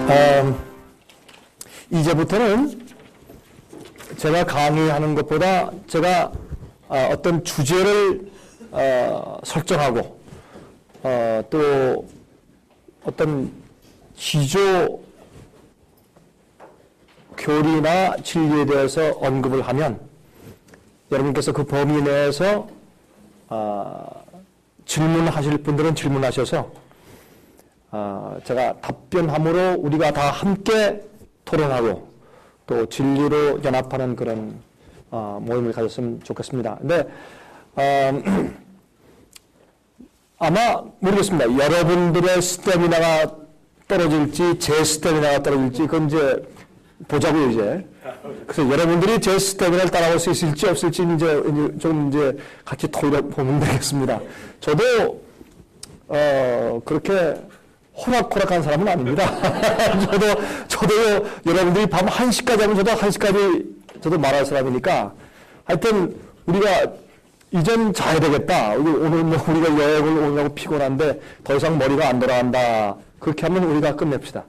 이제부터는 제가 강의하는 것보다 제가 어떤 주제를 설정하고 또 어떤 기조 교리나 진리에 대해서 언급을 하면 여러분께서 그 범위 내에서 질문하실 분들은 질문하셔서 제가 답변함으로 우리가 다 함께 토론하고 또 진리로 연합하는 그런 모임을 가졌으면 좋겠습니다. 근데 아마 모르겠습니다. 여러분들의 스태미나가 떨어질지 제 스태미나가 떨어질지 그건 이제 보자고요 이제. 그래서 여러분들이 제 스태미나를 따라올 수 있을지 없을지 이제 좀 이제 같이 토의해 보면 되겠습니다. 저도 그렇게 호락호락한 사람은 아닙니다. 저도 여러분들이 밤 1시까지 하면 저도 1시까지 저도 말할 사람이니까 하여튼 우리가 이젠 자야 되겠다. 오늘 뭐 우리가 여행을 오느라고 피곤한데 더 이상 머리가 안 돌아간다. 그렇게 하면 우리가 끝냅시다.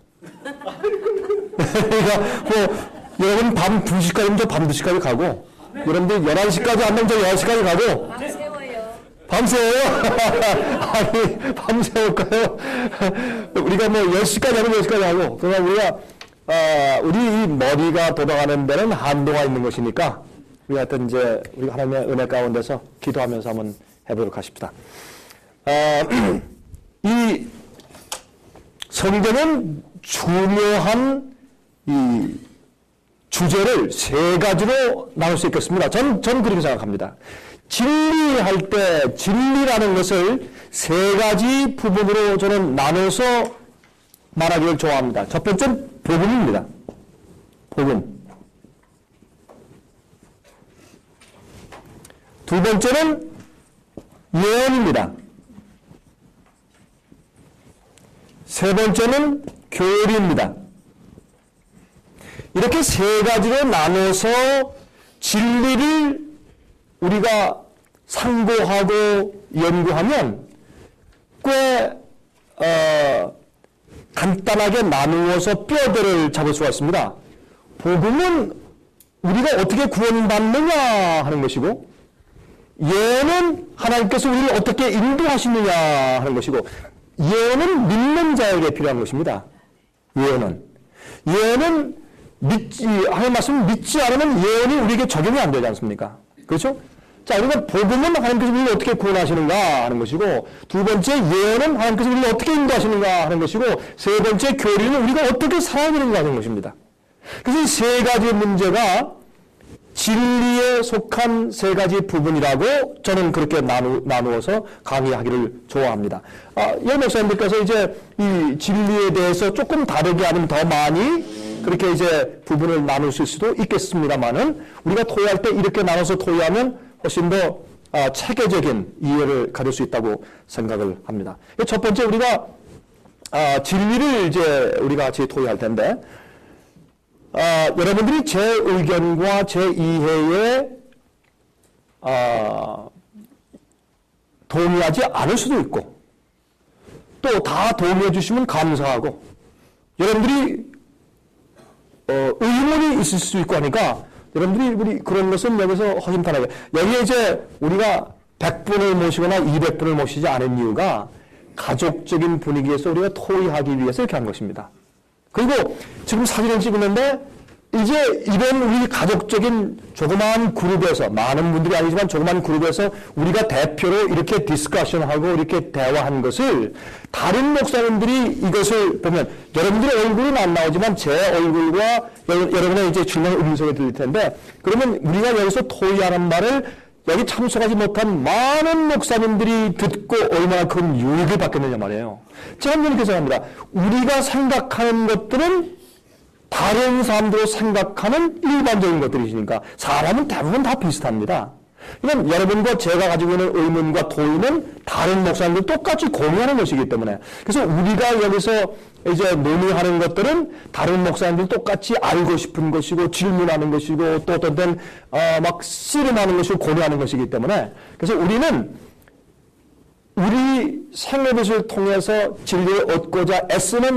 그러니까 뭐 여러분 밤 2시까지면 저 밤 2시까지 가고 여러분들 11시까지 하면 저 11시까지 가고 밤새워요? 아니, 밤새울까요? 우리가 뭐 10시까지 하면 10시까지 하고, 그러나 우리가, 우리 이 머리가 돌아가는 데는 한도가 있는 것이니까, 우리 하여튼 이제, 우리가 하나님의 은혜 가운데서 기도하면서 한번 해보도록 하십시다. 이 성경은 중요한 이 주제를 세 가지로 나눌 수 있겠습니다. 전 그렇게 생각합니다. 진리할 때 진리라는 것을 세 가지 부분으로 저는 나눠서 말하기를 좋아합니다. 첫 번째는 복음입니다. 복음. 두 번째는 예언입니다. 세 번째는 교리입니다. 이렇게 세 가지로 나눠서 진리를 우리가 상고하고 연구하면 꽤 간단하게 나누어서 뼈대를 잡을 수가 있습니다. 복음은 우리가 어떻게 구원받느냐 하는 것이고 예언은 하나님께서 우리를 어떻게 인도하시느냐 하는 것이고 예언은 믿는 자에게 필요한 것입니다. 예언은 하나님 말씀을 믿지 않으면 예언이 우리에게 적용이 안 되지 않습니까? 그렇죠? 자, 그러니까 복음은 하나님께서 우리를 어떻게 구원하시는가 하는 것이고 두 번째 예언은 하나님께서 우리를 어떻게 인도하시는가 하는 것이고 세 번째 교리는 우리가 어떻게 살아야 되는가 하는 것입니다. 그래서 이 세 가지 문제가 진리에 속한 세 가지 부분이라고 저는 그렇게 나누어서 강의하기를 좋아합니다. 여 목사님들께서 이제 이 진리에 대해서 조금 다르게 아니면 더 많이 그렇게 이제 부분을 나눌 수 수도 있겠습니다만은 우리가 토의할 때 이렇게 나눠서 토의하면 훨씬 더 체계적인 이해를 가질 수 있다고 생각을 합니다. 첫 번째 우리가 진리를 이제 우리가 같이 토의할 텐데 여러분들이 제 의견과 제 이해에 동의하지 않을 수도 있고 또 다 동의해 주시면 감사하고 여러분들이 의문이 있을 수 있고 하니까 여러분들이 우리 그런 것은 여기서 허심탄회하게 여기에 이제 우리가 100분을 모시거나 200분을 모시지 않은 이유가 가족적인 분위기에서 우리가 토의하기 위해서 이렇게 한 것입니다. 그리고 지금 사진을 찍었는데 이제 이런 우리 가족적인 조그마한 그룹에서 많은 분들이 아니지만 조그마한 그룹에서 우리가 대표로 이렇게 디스커션하고 이렇게 대화한 것을 다른 목사님들이 이것을 보면 여러분들의 얼굴은 안 나오지만 제 얼굴과 여러분의 이제 중요한 음성이 들릴 텐데 그러면 우리가 여기서 토의하는 말을 여기 참석하지 못한 많은 목사님들이 듣고 얼마나 큰 유익을 받겠느냐 말이에요. 제가 이렇게 생각합니다. 우리가 생각하는 것들은 다른 사람들로 생각하는 일반적인 것들이시니까 사람은 대부분 다 비슷합니다. 그러면 여러분과 제가 가지고 있는 의문과 토의는 다른 목사님들 똑같이 공유하는 것이기 때문에 그래서 우리가 여기서 이제 논의하는 것들은 다른 목사님들 똑같이 알고 싶은 것이고 질문하는 것이고 또 어떤 때는 막 씨름하는 것이고 고려하는 것이기 때문에 그래서 우리는 우리 생애빛을 통해서 진리를 얻고자 애쓰는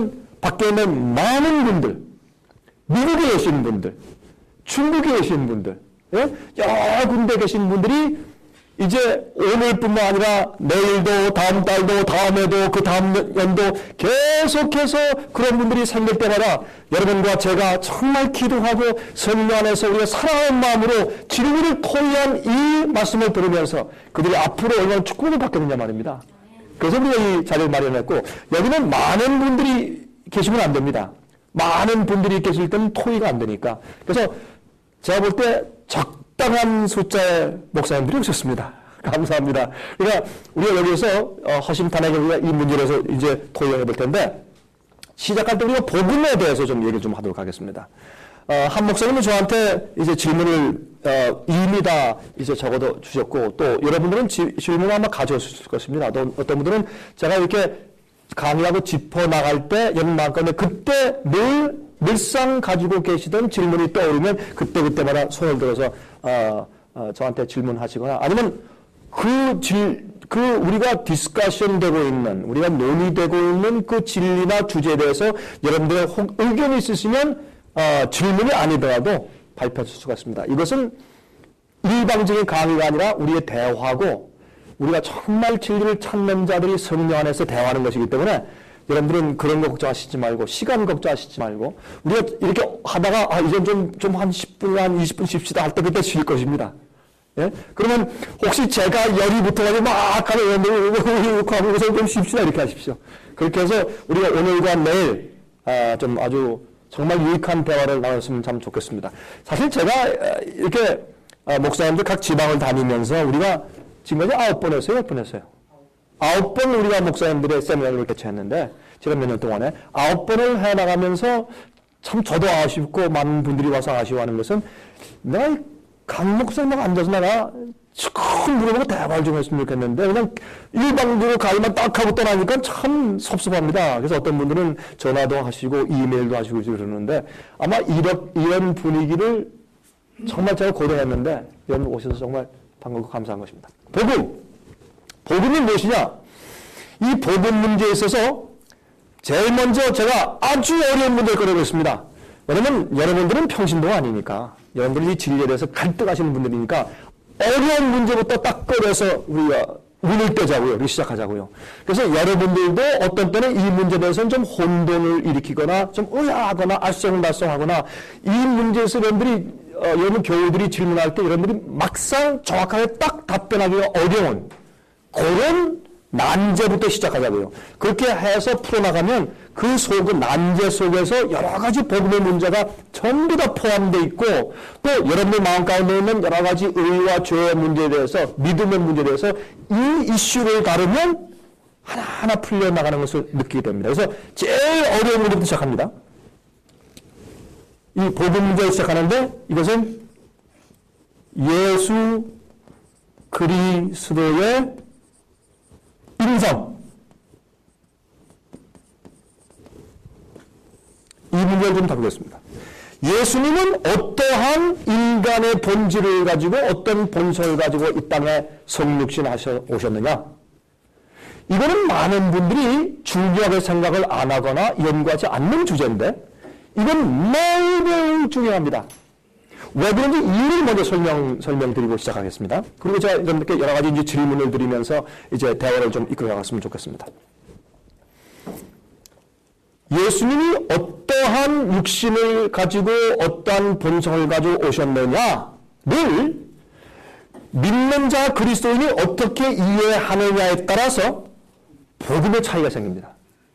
밖에 있는 많은 분들, 미국에 계신 분들, 중국에 계신 분들, 예? 여러 군데 계신 분들이 이제 오늘뿐만 아니라 내일도, 다음 달도, 다음에도, 그 다음 연도 계속해서 그런 분들이 생길 때마다 여러분과 제가 정말 기도하고 성령 안에서 우리가 사랑하는 마음으로 진리를 토의한 이 말씀을 들으면서 그들이 앞으로 얼마나 축복을 받겠느냐 말입니다. 그래서 우리가 이 자리를 마련했고, 여기는 많은 분들이 계시면 안 됩니다. 많은 분들이 계실 때는 토의가 안 되니까. 그래서 제가 볼 때 적당한 숫자의 목사님들이 오셨습니다. 감사합니다. 그러니까 우리가 여기서 허심탄회하게 우리가 이 문제에 대해서 이제 토의를 해볼 텐데, 시작할 때 우리가 복음에 대해서 좀 얘기를 좀 하도록 하겠습니다. 한 목사님은 저한테 이제 질문을 이미 다 이제 적어도 주셨고, 또 여러분들은 질문을 아마 가져오실 것입니다. 또 어떤 분들은 제가 이렇게 강의하고 짚어 나갈 때 연락하는데 그때 늘상 가지고 계시던 질문이 떠오르면 그때마다 손을 들어서 저한테 질문하시거나, 아니면 우리가 디스커션 되고 있는, 우리가 논의되고 있는 그 진리나 주제에 대해서 여러분들의 의견이 있으시면 질문이 아니더라도 발표할 수가 있습니다. 이것은 일방적인 강의가 아니라 우리의 대화고, 우리가 정말 진리를 찾는 자들이 성령 안에서 대화하는 것이기 때문에 여러분들은 그런 거 걱정하시지 말고, 시간 걱정하시지 말고, 우리가 이렇게 하다가 이제 좀 한 10분, 한 20분 쉽시다 할 때 그때 쉴 것입니다. 예? 그러면 혹시 제가 열이 붙어가지고 막 하면 여러분들 하고 좀 쉽시다 이렇게 하십시오. 그렇게 해서 우리가 오늘과 내일 좀 아주 정말 유익한 대화를 나눴으면 참 좋겠습니다. 사실 제가 이렇게 목사님들 각 지방을 다니면서 우리가 지금까지 9번 했어요? 10번 했어요? 9번 우리가 목사님들의 세미나를 개최했는데, 지난 몇 년 동안에 9번을 해나가면서 참 저도 아쉽고 많은 분들이 와서 아쉬워하는 것은, 내가 강 목사님하고 앉아서 내가 큰 물어보고 대화를 좀 했으면 좋겠는데 그냥 일방적으로 가기만 딱 하고 떠나니까 참 섭섭합니다. 그래서 어떤 분들은 전화도 하시고 이메일도 하시고 그러는데, 아마 이런 분위기를 정말 제가 고려했는데 여러분 오셔서 정말 반갑고 감사한 것입니다. 복음이 무엇이냐? 이 복음 문제에 있어서 제일 먼저 제가 아주 어려운 문제를 꺼내보겠습니다. 왜냐면 여러분들은 평신도가 아니니까, 여러분들이 이 진리에 대해서 갈등하시는 분들이니까 어려운 문제부터 딱 꺼내서 우리가 운을 떼자고요. 이렇게 시작하자고요. 그래서 여러분들도 어떤 때는 이 문제에 대해서는 좀 혼돈을 일으키거나 좀 의아하거나 알쏭달쏭하거나, 이 문제에서 여러분 교우들이 질문할 때 여러분들이 막상 정확하게 딱 답변하기가 어려운 그런 난제부터 시작하자고요. 그렇게 해서 풀어나가면 그 난제 속에서 여러 가지 복음의 문제가 전부 다 포함되어 있고, 또 여러분의 마음 가운데 있는 여러 가지 의와 죄의 문제에 대해서, 믿음의 문제에 대해서 이 이슈를 다루면 하나하나 풀려나가는 것을 느끼게 됩니다. 그래서 제일 어려운 문제부터 시작합니다. 이 복음 문제를 시작하는데, 이것은 예수 그리스도의 인성, 이 문제를 좀 다루겠습니다. 예수님은 어떠한 인간의 본질을 가지고, 어떤 본성을 가지고 이 땅에 성육신 오셨느냐? 이거는 많은 분들이 중요하게 생각을 안 하거나 연구하지 않는 주제인데, 이건 매우 중요합니다. 왜 그런지 이유를 먼저 설명드리고 시작하겠습니다. 그리고 제가 여러분께 여러 가지 이제 질문을 드리면서 이제 대화를 좀 이끌어 나갔으면 좋겠습니다. 예수님이 어떠한 육신을 가지고 어떠한 본성을 가지고 오셨느냐를 믿는 자 그리스도인이 어떻게 이해하느냐에 따라서 복음의 차이가 생깁니다.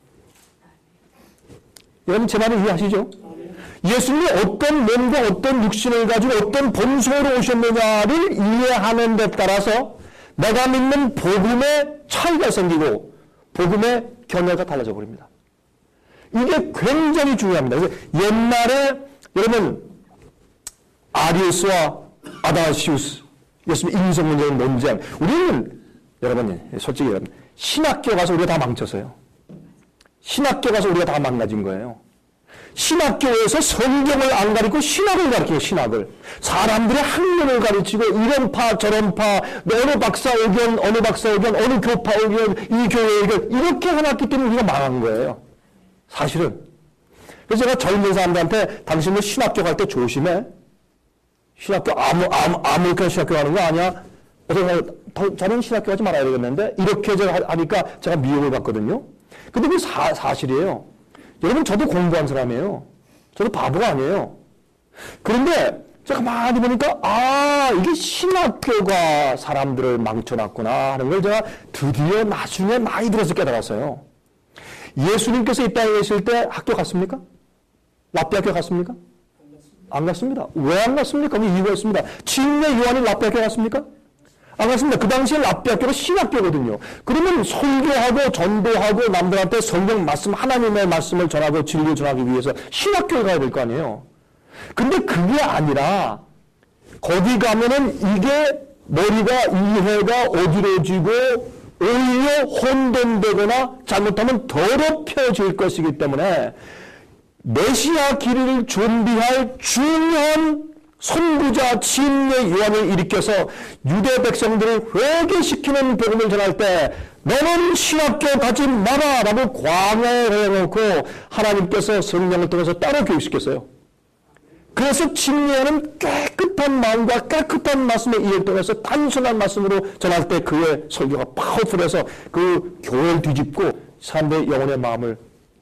여러분 제 말을 이해하시죠? 예수님이 어떤 몸과 어떤 육신을 가지고 어떤 본성으로 오셨느냐를 이해하는 데 따라서 내가 믿는 복음의 차이가 생기고 복음의 견해가 달라져 버립니다. 이게 굉장히 중요합니다. 그래서 옛날에 여러분 아리우스와 아다시우스 예수님 인성 문제의 논쟁, 우리는 여러분 솔직히 여러분 신학교 가서 우리가 다 망쳤어요. 신학교 가서 우리가 다 망가진 거예요. 신학교에서 성경을 안 가르치고 신학을 가르쳐요. 신학을. 사람들의 학문을 가르치고 이런 파 저런 파 어느 박사 의견 어느 박사 의견 어느 교파 의견 이 교회 의견 이렇게 해놨기 때문에 우리가 망한 거예요. 사실은. 그래서 제가 젊은 사람들한테 당신들 신학교 갈 때 조심해. 신학교 아무렇게나 신학교 가는 거 아니야? 그래서 저는 신학교 가지 말아야 되겠는데 이렇게 제가 하니까 제가 미움을 받거든요. 근데 그게 사실이에요. 여러분 저도 공부한 사람이에요. 저도 바보가 아니에요. 그런데 제가 많이 보니까 이게 신학교가 사람들을 망쳐놨구나 하는 걸 제가 드디어 나중에 나이 들어서 깨달았어요. 예수님께서 이 땅에 계실 때 학교 갔습니까? 라삐 학교 갔습니까? 안 갔습니다. 왜 안 갔습니까? 그 이유가 있습니다. 침례 요한이 라삐 학교 갔습니까? 안 갔습니다. 그 당시에 라삐 학교가 신학교거든요. 그러면 설교하고 전도하고 남들한테 성경 말씀, 하나님의 말씀을 전하고 진리 전하기 위해서 신학교에 가야 될 거 아니에요. 근데 그게 아니라 거기 가면은 이게 머리가 이해가 어지러지고 오히려 혼돈되거나 잘못하면 더럽혀질 것이기 때문에 메시아 길을 준비할 중요한 선구자 침례 요한을 일으켜서 유대 백성들을 회개시키는 복음을 전할 때 너는 신학교 가지 마라 라고 광야에 해놓고 하나님께서 성령을 통해서 따로 교육시켰어요. 그래서 침례는 깨끗한 마음과 깨끗한 말씀의 이해를 통해서 단순한 말씀으로 전할 때 그의 설교가 파워풀해서 그 교회를 뒤집고 사람들의 영혼의 마음을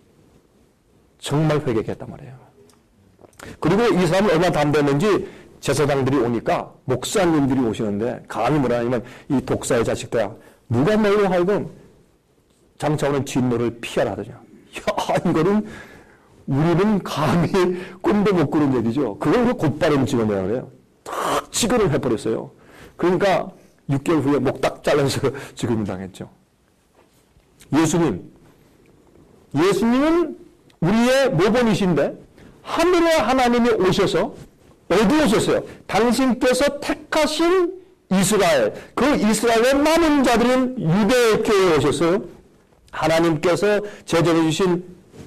정말 회개하게 했단 말이에요. 그리고 이 사람은 얼마나 담대했는지 제사장들이 오니까 목사님들이 오시는데 감히 뭐라 하냐면 이 독사의 자식들아 누가 너희로 하여금 장차오는 진노를 피하라 하더냐. 야 이거는 우리는 감히 꿈도 못 꾸는 얘기죠. 그걸 곧바로 찍어내라 그래요. 딱 찍어를 해버렸어요. 그러니까 6개월 후에 목 딱 잘라서 지금 당했죠. 예수님은 우리의 모본이신데 하늘의 하나님이 오셔서 어디 오셨어요? 당신께서 택하신 이스라엘, 그 이스라엘의 남은 자들은 유대교회에 오셨어요. 하나님께서 제정해 주신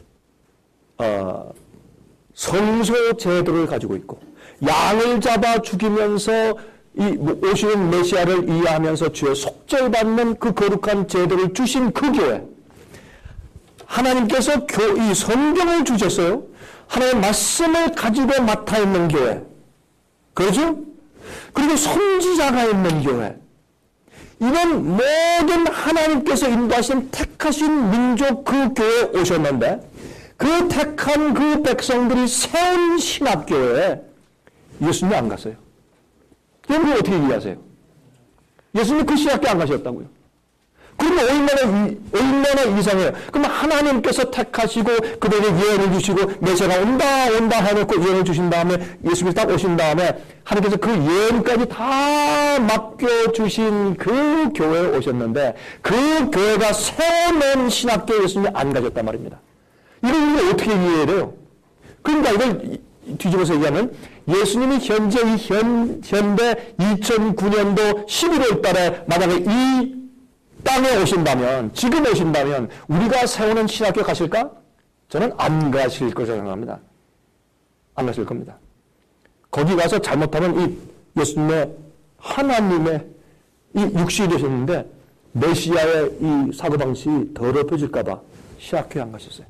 성소 제도를 가지고 있고 양을 잡아 죽이면서 이 오시는 메시아를 이해하면서 주의 속죄받는 그 거룩한 제도를 주신 그 교회. 하나님께서 이 성경을 주셨어요. 하나님의 말씀을 가지고 맡아 있는 교회. 그렇죠? 그리고 선지자가 있는 교회. 이런 모든 하나님께서 인도하신 택하신 민족 그 교회에 오셨는데 그 택한 그 백성들이 세운 신학교에 예수님이 안 갔어요. 여러분 어떻게 이해하세요? 예수님이 그 신학교 안 가셨다고요. 그러면 얼마나 이상해요. 그러면 하나님께서 택하시고 그들에게 예언을 주시고 메시아가 온다 해놓고 예언을 주신 다음에 예수님이 딱 오신 다음에 하나님께서 그 예언까지 다 맡겨주신 그 교회에 오셨는데 그 교회가 세워놓은 신학교에 예수님이 안 가셨단 말입니다. 이걸 우리가 어떻게 이해해야 돼요? 그러니까 이걸 뒤집어서 얘기하면 예수님이 현재 현대 2009년도 11월 달에 만약에 이 땅에 오신다면, 지금 오신다면 우리가 세우는 신학교 가실까? 저는 안 가실 거라고 생각합니다. 안 가실 겁니다. 거기 가서 잘못하면 이 예수님의 하나님의 이 육신이 되셨는데 메시아의 이 사고방식이 더럽혀질까 봐 신학교에 안 가셨어요.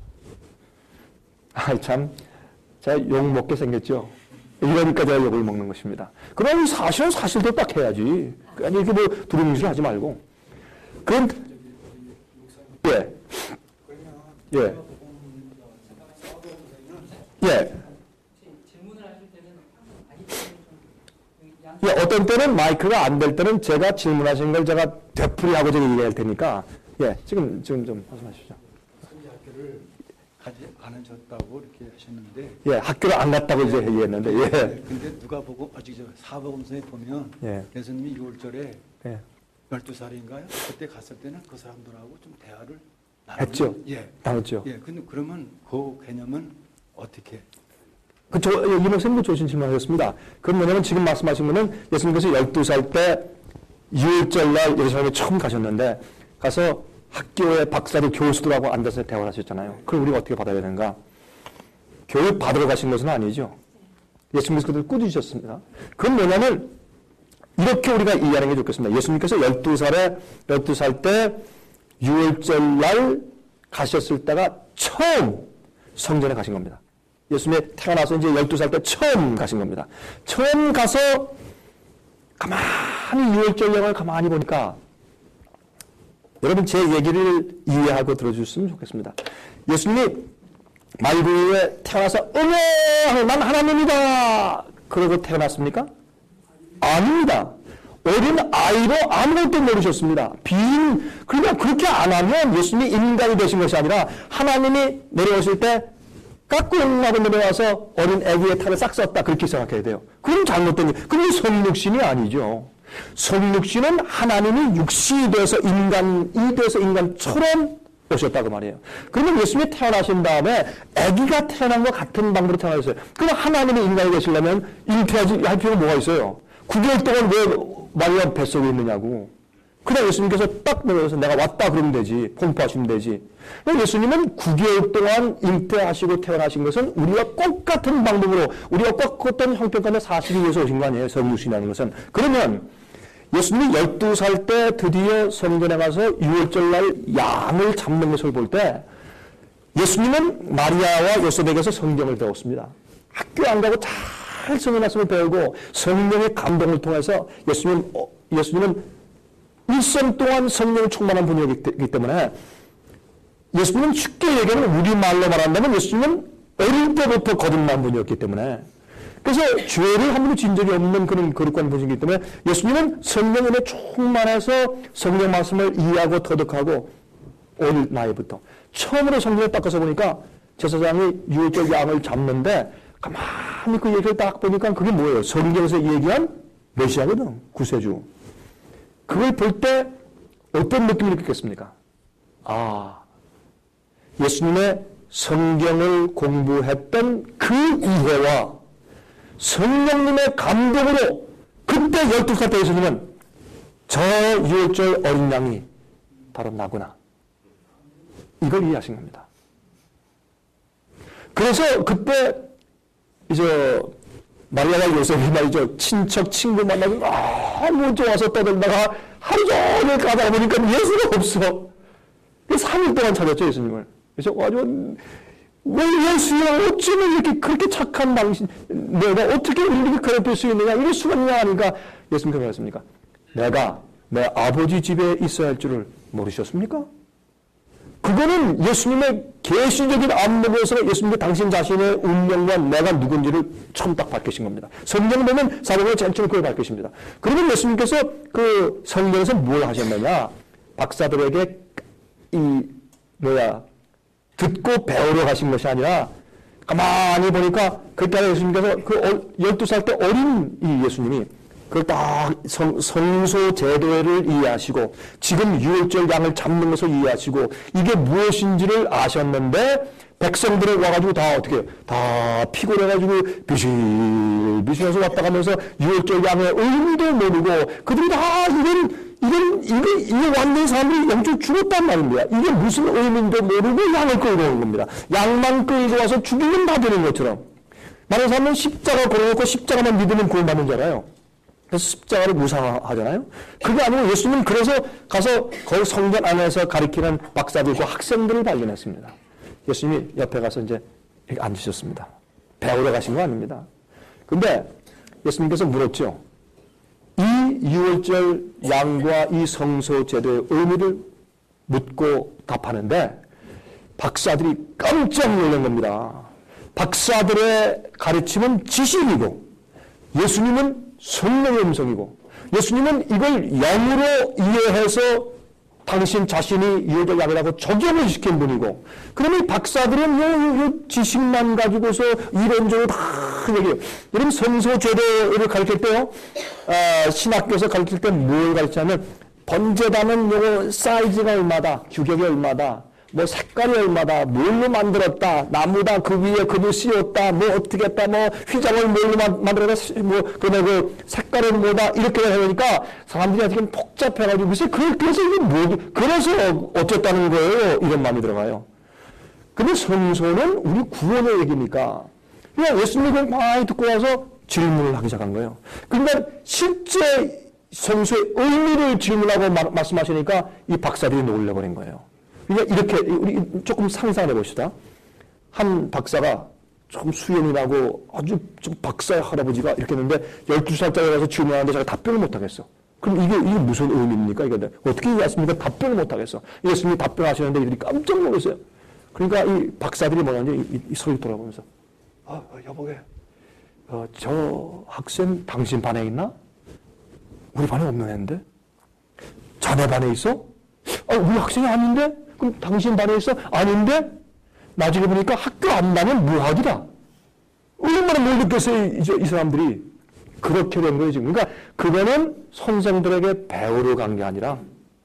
참 제가 욕먹게 생겼죠. 이러니까 제가 욕을 먹는 것입니다. 그럼 사실은 사실대로 딱 해야지. 아니 이렇게 뭐 두루뭉실 하지 말고. 그건 예. 예. 예. 예, 어떤 때는 마이크가 안 될 때는 제가 질문하신 걸 제가 되풀이하고 제가 얘기할 테니까 예, 지금 좀 말씀하시죠. 학교를 가지 않으셨다고 이렇게 하셨는데 예, 학교를 안 갔다고 이제 얘기했는데 예. 근데 누가 보고 아직 저 사복음서에 보면 예. 예수님이 6월절에 예. 12살인가요? 그때 갔을 때는 그 사람들하고 좀 대화를 했죠. 예. 나눴죠. 예. 근데 그러면 그 개념은 어떻게? 이 목사님도 좋으신 질문하셨습니다. 그럼 뭐냐면 지금 말씀하신 거는 예수님께서 12살 때 6월절 날 예루살렘에 처음 가셨는데 가서 학교의 박사들 교수들하고 앉아서 대화를 하셨잖아요. 그걸 우리가 어떻게 받아야 되는가? 교육 받으러 가신 것은 아니죠. 예수님께서 그들을 꾸짖으셨습니다. 그건 뭐냐면 이렇게 우리가 이해하는 게 좋겠습니다. 예수님께서 12살 때 6월절 날 가셨을 때가 처음 성전에 가신 겁니다. 예수님이 태어나서 이제 12살 때 처음 가신 겁니다. 처음 가서 가만히 유월절량을 가만히 보니까 여러분 제 얘기를 이해하고 들어주셨으면 좋겠습니다. 예수님이 말구유에 태어나서 어머 난 하나님이다 그러고 태어났습니까? 아닙니다. 어린 아이로 아무것도 모르셨습니다. 그러니까 그렇게 안 하면 예수님이 인간이 되신 것이 아니라 하나님이 내려오실 때 까꿍하고 내려와서 어린 아기의 탈을 싹 썼다 그렇게 생각해야 돼요. 그건 잘못된 일. 그게 성육신이 아니죠. 성육신은 하나님이 육신이 돼서 인간이 돼서 인간처럼 오셨다고 말이에요. 그러면 예수님이 태어나신 다음에 아기가 태어난 것 같은 방법으로 태어나셨어요. 그럼 하나님이 인간이 되시려면 잉태하지 할 필요가 뭐가 있어요? 9개월 동안 왜 마리아 뱃속에 있느냐고. 그냥 예수님께서 딱 내려서 내가 왔다 그러면 되지. 공포하시면 되지. 예수님은 9개월 동안 잉태하시고 태어나신 것은 우리와 똑같은 방법으로 우리와 똑같은 형편감의 사실이 위해서 오신 거 아니에요. 성육신이라는 것은. 그러면 예수님이 12살 때 드디어 성전에 가서 유월절날 양을 잡는 것을 볼 때 예수님은 마리아와 요셉에게서 성경을 배웠습니다. 학교 안 가고 잘 성경 말씀을 배우고 성령의 감동을 통해서 예수님은 일생 동안 성령을 충만한 분이었기 때문에 예수님은 쉽게 얘기하면 우리말로 말한다면 예수님은 어릴 때부터 거듭난 분이었기 때문에 그래서 죄를 한 번도 진 적이 없는 그런 거룩한 분이기 때문에 예수님은 성령에 충만해서 성령 말씀을 이해하고 터득하고 어릴 나이부터 처음으로 성경을 닦아서 보니까 제사장이 유월절 양을 잡는데 가만히 그 얘기를 딱 보니까 그게 뭐예요? 성경에서 얘기한 메시아거든. 구세주. 그걸 볼 때 어떤 느낌을 느꼈겠습니까? 예수님의 성경을 공부했던 그 이해와 성령님의 감동으로 그때 12살 때 예수님은 저 유월절 어린 양이 바로 나구나. 이걸 이해하신 겁니다. 그래서 그때 이제 마리아와 요셉이 말이죠. 친척, 친구 만나고 먼저 와서 떠들다가 하루 종일 가다 보니까 예수가 없어. 3일 동안 찾았죠, 예수님을. 그래서 아주 왜 예수야 어쩌면 이렇게 그렇게 착한 당신 내가 어떻게 이렇게 괴롭힐 수 있느냐 이럴 수가 있냐 하니까 예수님께서 말했습니까? 내가 내 아버지 집에 있어야 할 줄을 모르셨습니까? 그거는 예수님의 계시적인 안목에서 예수님이 당신 자신의 운명과 내가 누군지를 처음 딱 밝히신 겁니다. 성경을 보면 사도행전 제일 처음 그걸 밝히십니다. 그러면 예수님께서 그 성경에서 뭘 하셨느냐? 박사들에게 듣고 배우러 가신 것이 아니라 가만히 보니까 그때 예수님께서 그 12살 때 어린 이 예수님이 그걸 딱 성소 제도를 이해하시고 지금 유월절 양을 잡는 것을 이해하시고 이게 무엇인지를 아셨는데 백성들이 와가지고 다 어떻게 해요? 다 피곤해가지고 비실비실해서 왔다 가면서 유월절 양의 의미도 모르고 그들이 다 이게 완전 사람들이 영적 죽었단 말입니다. 이게 무슨 의미인도 모르고 양을 끌고 오는 겁니다. 양만 끌고 와서 죽이면 다 되는 것처럼. 많은 사람은 십자가 걸어놓고 십자가만 믿으면 구원받는 줄 알아요. 그래서 십자가를 무상하잖아요. 그게 아니고 예수님은 그래서 가서 거기 성전 안에서 가리키는 박사들과 학생들을 발견했습니다. 예수님이 옆에 가서 이제 이렇게 앉으셨습니다. 배우러 가신 거 아닙니다. 근데 예수님께서 물었죠. 이 유월절 양과 이 성소 제도의 의미를 묻고 답하는데 박사들이 깜짝 놀란 겁니다. 박사들의 가르침은 지식이고 예수님은 성령의 음성이고 예수님은 이걸 영으로 이해해서 당신 자신이 유월절 양이라고 적용을 시킨 분이고 그러면 박사들은 요 지식만 가지고서 이론적으로 다 얘기해요. 여러분 성소 제도를 가르칠 때요 신학교에서 가르칠 때 뭘 가르치냐면 번제단은 요거 사이즈가 얼마다 규격이 얼마다 뭐 색깔이 얼마다 뭘로 만들었다 나무다 그 위에 금을 씌웠다 뭐 어떻게 했다 뭐 휘장을 뭘로 만들었다 뭐 그다음에 그 색깔은 뭐다 이렇게 하니까 사람들이 아직은 복잡해가지고 그래서 이게 뭐 그래서 어쨌다는 거예요 이런 마음이 들어가요. 근데 성소는 우리 구원의 얘기니까 그냥 예수님이 많이 듣고 나서 질문을 하기 시작한 거예요. 그러니까 실제 성소의 의미를 질문하고 말씀하시니까 이 박사들이 놀라버린 거예요. 그러니까 이렇게 우리 조금 상상해 봅시다. 한 박사가 좀 수염이 나고 아주 좀 박사의 할아버지가 이렇게 했는데 12살짜리 가서 질문하는데 제가 답변을 못하겠어. 그럼 이게 무슨 의미입니까? 이게 어떻게 이해하십니까? 답변을 못하겠어. 예수님이 답변하시는데 이들이 깜짝 놀랐어요. 그러니까 이 박사들이 뭐냐면 이 소리 돌아보면서 여보게 저 학생 당신 반에 있나? 우리 반에 없는 애인데? 자네 반에 있어? 우리 학생이 아닌데? 그럼 당신 반에 있어? 아닌데? 나중에 보니까 학교 안 다니면 무학이다. 얼마나 못 느꼈어요, 이 사람들이. 그렇게 된 거예요, 지금. 그러니까 그거는 선생들에게 배우러 간 게 아니라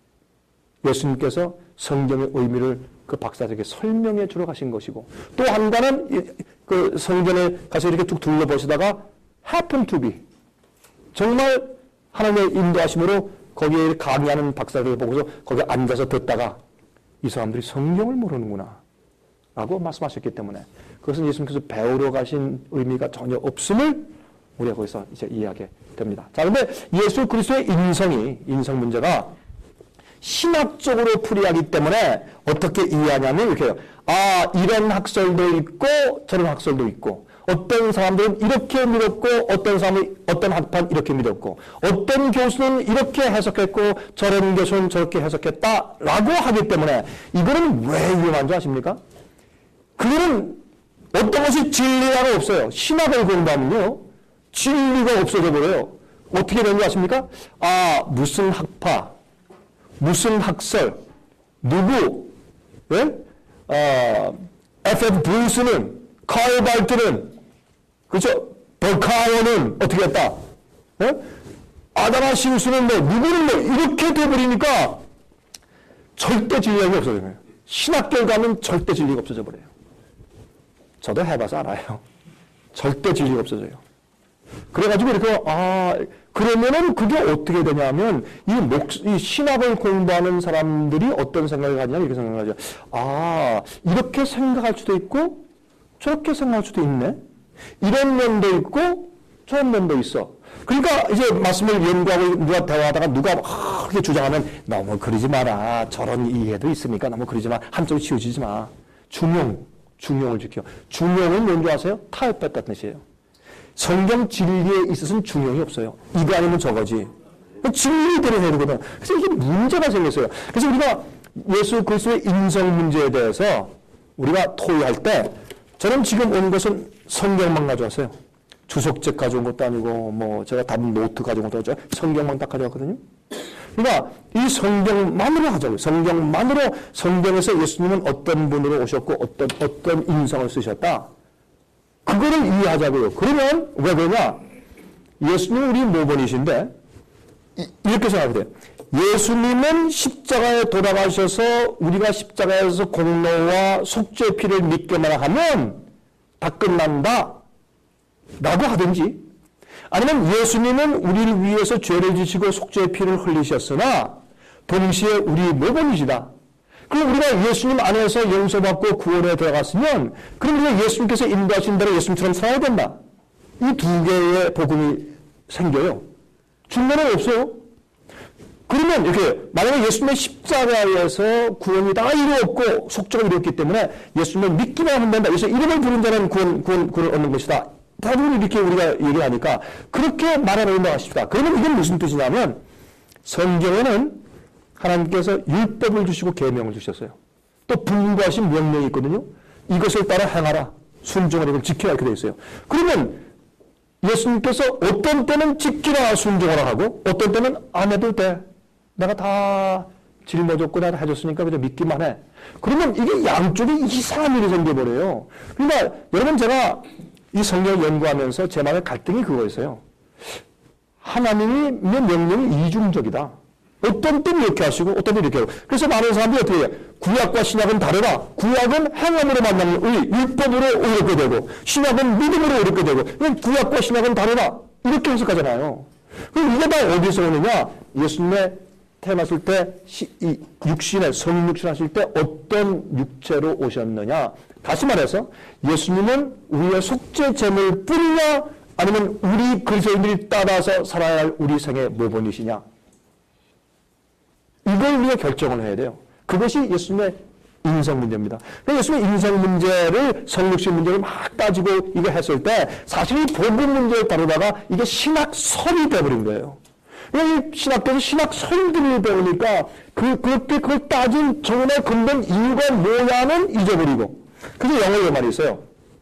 예수님께서 성경의 의미를 그 박사들에게 설명해 주러 가신 것이고, 또 한 가는 그 성전에 가서 이렇게 쭉 둘러보시다가 happen to be. 정말 하나님의 인도하심으로 거기에 강의하는 박사들을 보고서 거기에 앉아서 듣다가 이 사람들이 성경을 모르는구나 라고 말씀하셨기 때문에 그것은 예수님께서 배우러 가신 의미가 전혀 없음을 우리가 거기서 이제 이해하게 됩니다. 자, 근데 예수 그리스도의 인성 문제가 신학적으로 풀이하기 때문에 어떻게 이해하냐면 이렇게 해요. 이런 학설도 있고 저런 학설도 있고 어떤 사람들은 이렇게 믿었고 어떤 사람은 어떤 학파는 이렇게 믿었고 어떤 교수는 이렇게 해석했고 저런 교수는 저렇게 해석했다라고 하기 때문에 이거는 왜 위험한 줄 아십니까? 그거는 어떤 것이 진리라고 없어요. 신학을 공부하면요. 진리가 없어져 버려요. 어떻게 되는 줄 아십니까? 무슨 학파, 무슨 학설, 누구, 예? F.F. 브루스는, 카일 발트는, 그렇죠? 버카워는 어떻게 했다? 예? 아다나 심수는 누구는 이렇게 돼버리니까 절대 진리가 없어져요. 거예요. 신학교를 가면 절대 진리가 없어져 버려요. 저도 해봐서 알아요. 절대 진리가 없어져요. 그래가지고 이렇게 그러면은 그게 어떻게 되냐면 이 신학을 공부하는 사람들이 어떤 생각을 가지냐 이렇게 생각을 하죠. 이렇게 생각할 수도 있고 저렇게 생각할 수도 있네. 이런 면도 있고 저런 면도 있어. 그러니까 이제 말씀을 연구하고 누가 대화하다가 누가 그렇게 주장하면 너무 그러지 마라. 저런 이해도 있으니까 너무 그러지 마. 한쪽으로 치우치지 마. 중용을 지켜. 중용은 뭔지 아세요? 타협했다는 뜻이에요. 성경 진리에 있어서는 중용이 없어요. 이거 아니면 저거지. 진리대로 해야 되거든. 그래서 이게 문제가 생겼어요. 그래서 우리가 예수 그리스도의 인성 문제에 대해서 우리가 토의할 때 저는 지금 온 것은 성경만 가져왔어요. 주석책 가져온 것도 아니고 제가 답 노트 가져온 것도 아니고 성경만 딱 가져왔거든요. 그러니까 이 성경만으로 하자고요. 성경에서 예수님은 어떤 분으로 오셨고 어떤 인성을 쓰셨다. 그거를 이해하자고요. 그러면 왜 그러냐? 예수님은 우리 모본이신데 이렇게 생각해야 돼요. 예수님은 십자가에 돌아가셔서 우리가 십자가에서 공로와 속죄의 피를 믿기만 하면 다 끝난다 라고 하든지 아니면 예수님은 우리를 위해서 죄를 지시고 속죄의 피를 흘리셨으나 동시에 우리 모본이시다. 그럼 우리가 예수님 안에서 용서받고 구원에 들어갔으면 그럼 우리가 예수님께서 인도하신 대로 예수님처럼 살아야 된다. 이 두 개의 복음이 생겨요. 중간은 없어요. 그러면 이렇게 만약에 예수님의 십자가에서 구원이 다 이루었고 속죄가 이루었기 때문에 예수님을 믿기만 하면 된다. 그래서 이름을 부른 자는 구원을 얻는 것이다. 대부분 이렇게 우리가 얘기하니까 그렇게 말해놓는다 하십시다. 그러면 이게 무슨 뜻이냐면 성경에는 하나님께서 율법을 주시고 계명을 주셨어요. 또 분부하신 명령이 있거든요. 이것을 따라 행하라. 순종하라. 이걸 지키라. 이렇게 되어 있어요. 그러면 예수님께서 어떤 때는 지키라 순종하라 하고 어떤 때는 안 해도 돼. 내가 다 짊어졌고 내가 해줬으니까 그저 믿기만 해. 그러면 이게 양쪽에 이상한 일이 생겨버려요. 그러니까 여러분 제가 이 성경을 연구하면서 제 마음에 갈등이 그거였어요. 하나님의 명령이 이중적이다. 어떤 때는 이렇게 하시고 어떤 때는 이렇게 하고. 그래서 많은 사람들이 어떻게 해요? 구약과 신약은 다르다. 구약은 행함으로 만나면 율법으로 이렇게 되고 신약은 믿음으로 이렇게 되고 구약과 신약은 다르다. 이렇게 해석하잖아요. 그럼 이게 다 어디서 오느냐? 예수님의 태어났을 때 육신의 성육신 하실 때 어떤 육체로 오셨느냐? 다시 말해서 예수님은 우리의 속죄 제물 뿐이냐 아니면 우리 그리스도인들이 따라서 살아야 할 우리 생의 모본이시냐? 이걸 우리가 결정을 해야 돼요. 그것이 예수님의 인성 문제입니다. 그러니까 예수님은 인성 문제를 성육신 문제를 막 따지고 이거 했을 때 사실 이 복음 문제를 다루다가 이게 신학설이 되어버린 거예요. 그러니까 이 신학교에서 신학설들을 배우니까 그렇게 그걸 따진 정말 근본 이유가 뭐냐는 잊어버리고. 그래서 영어에 말이 있어요.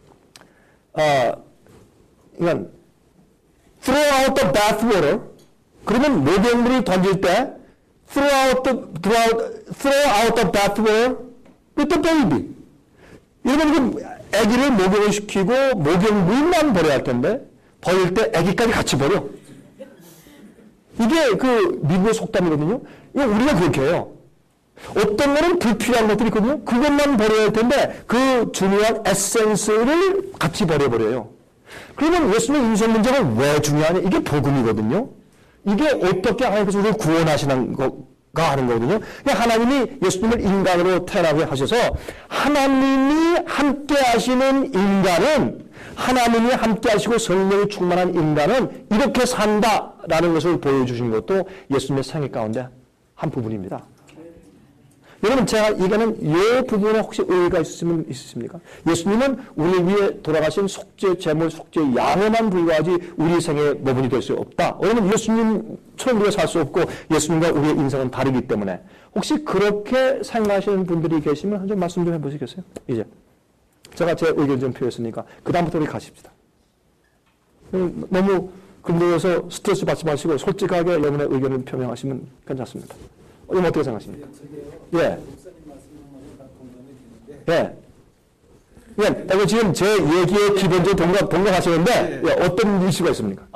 그러니까 throw out the bathwater. 그러면 모경물을 던질 때 throw out the bathwater with the baby. 이러면 그 아기를 목욕을 시키고 목욕물만 버려야 할 텐데 버릴 때 아기까지 같이 버려. 이게 그 미국의 속담이거든요. 이거 우리가 그렇게 해요. 어떤 거는 불필요한 것들이 있거든요. 그것만 버려야 할 텐데 그 중요한 에센스를 같이 버려버려요. 그러면 예수님의 인생 문제가 왜 중요하냐? 이게 복음이거든요. 이게 어떻게 하나님께서 우리를 구원하시는 거가 하는 거거든요. 하나님이 예수님을 인간으로 태어나게 하셔서 하나님이 함께 하시는 인간은 하나님이 함께 하시고 성령이 충만한 인간은 이렇게 산다라는 것을 보여주신 것도 예수님의 생애 가운데 한 부분입니다. 여러분 제가 이거는 이 부분에 혹시 의의가 있으십니까? 예수님은 우리 위에 돌아가신 속죄, 제물, 속죄, 양에만 불과하지 우리 생에 모분이 될 수 없다. 왜냐하면 예수님처럼 우리가 살 수 없고 예수님과 우리의 인생은 다르기 때문에 혹시 그렇게 생각하시는 분들이 계시면 한 번 말씀 좀 해보시겠어요? 이제 제가 제 의견 좀 표했으니까 그 다음부터 우리 가십시다. 너무 근데에서 스트레스 받지 마시고 솔직하게 여러분의 의견을 표명하시면 괜찮습니다. 이건 어떻게 생각하십니까? 예. 예. 예. 지금 제 얘기에 기본적으로 동감하시는데 예. 어떤 이슈가 있습니까?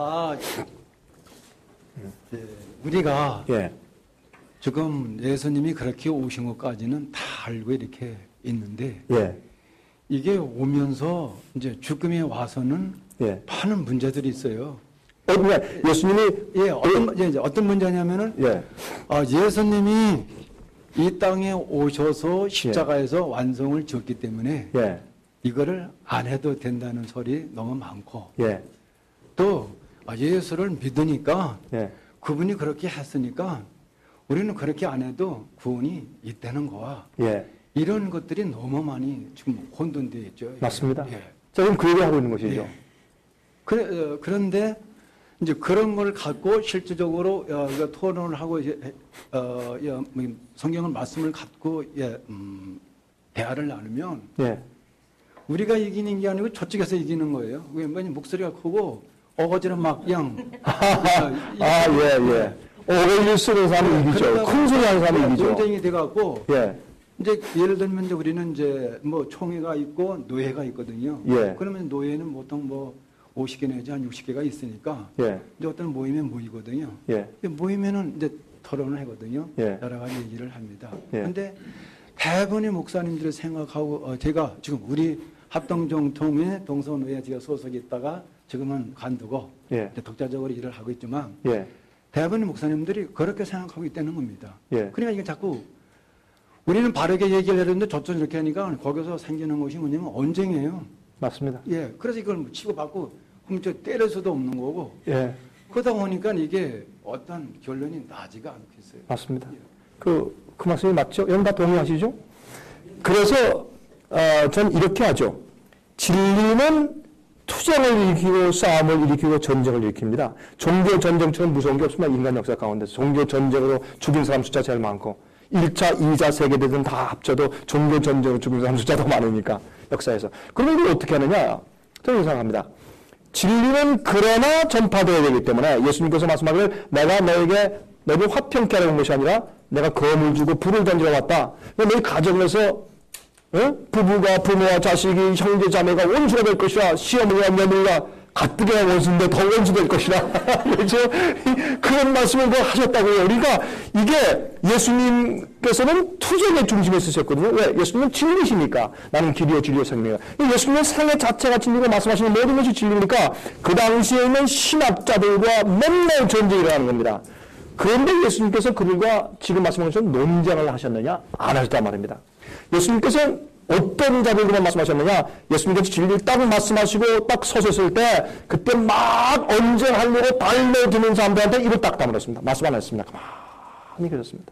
우리가 예. 지금 예수님이 그렇게 오신 것까지는 다 알고 이렇게 있는데 예. 이게 오면서 이제 죽음에 와서는 예. 많은 문제들이 있어요. 예수님이 어떤 문제냐면은 예. 예수님이 이 땅에 오셔서 십자가에서 완성을 지었기 때문에 예. 이거를 안 해도 된다는 소리 너무 많고 예. 또 예수를 믿으니까 예. 그분이 그렇게 했으니까 우리는 그렇게 안 해도 구원이 있다는 거와 예. 이런 것들이 너무 많이 지금 혼돈되어 있죠. 맞습니다. 예. 자, 지금 그 얘기 하고 있는 것이죠. 예. 그런데 이제 그런 걸 갖고 실질적으로 토론을 하고 이제 성경을 말씀을 갖고 대화를 나누면 예. 우리가 이기는 게 아니고 저쪽에서 이기는 거예요. 왜냐면 목소리가 크고 어거지로 막 그냥 예. 어거지를 쓰는 사람이 이기죠. 큰 소리 하는 사람이 이기죠. 논쟁이 돼갖고 예. 이제 예를 들면 이제 우리는 이제 뭐 총회가 있고 노회가 있거든요. 예. 그러면 노회는 보통 뭐 50개 내지 한 60개가 있으니까 예. 이제 어떤 모임에 모이거든요. 예. 모이면은 이제 토론을 하거든요. 예. 여러 가지 얘기를 합니다. 예. 그런데 대부분의 목사님들이 생각하고 제가 지금 우리 합동정통회 동서노회 제가 소속에 있다가 지금은 관두고 예. 이제 독자적으로 일을 하고 있지만 예. 대부분의 목사님들이 그렇게 생각하고 있다는 겁니다. 예. 그러니까 이게 자꾸 우리는 바르게 얘기를 하는데 저쪽 이렇게 하니까 거기서 생기는 것이 뭐냐면 언쟁이에요. 맞습니다. 예, 그래서 이걸 치고받고 그럼 저 때릴 수도 없는 거고. 예. 그러다 보니까 이게 어떤 결론이 나지가 않겠어요. 맞습니다. 예. 그 말씀이 맞죠? 여러분 다 동의하시죠? 그래서 전 이렇게 하죠. 진리는 투쟁을 일으키고 싸움을 일으키고 전쟁을 일으킵니다. 종교 전쟁처럼 무서운 게 없습니다. 인간 역사 가운데서. 종교 전쟁으로 죽인 사람 숫자 제일 많고 1차, 2차 세계대전 다 합쳐도 종교 전쟁으로 죽인 사람 숫자도 많으니까 역사에서. 그러면 이걸 어떻게 하느냐? 저는 생각합니다. 진리는 그러나 전파되어야 되기 때문에 예수님께서 말씀하기를 내가 너희를 화평케 하려는 것이 아니라 내가 검을 주고 불을 던지러 왔다. 너희 가정에서 부부가 부모와 자식이 형제 자매가 원수가 될 것이라 시어머니와 며느리가 가뜩이나 원수인데 더 원수 될 것이라 그렇죠? 그런 말씀을 하셨다고요. 그러니까 이게 예수님께서는 투쟁의 중심에 쓰셨거든요. 왜? 예수님은 진리시니까. 나는 길이요 진리요 생명이야. 예수님의 생애 자체가 진리고 말씀하시는 모든 것이 진리니까 그 당시에 있는 신학자들과 맨날 전쟁이 일어나는 겁니다. 그런데 예수님께서 그들과 지금 말씀하신 것처럼 논쟁을 하셨느냐? 안 하셨단 말입니다. 예수님께서 어떤 자들과 말씀하셨느냐? 예수님께서 진리를 딱 말씀하시고 딱 서셨을 때 그때 막 언쟁하려고 달려드는 사람들한테 입을 딱 다물었습니다. 말씀 안 했습니다. 가만히 계셨습니다.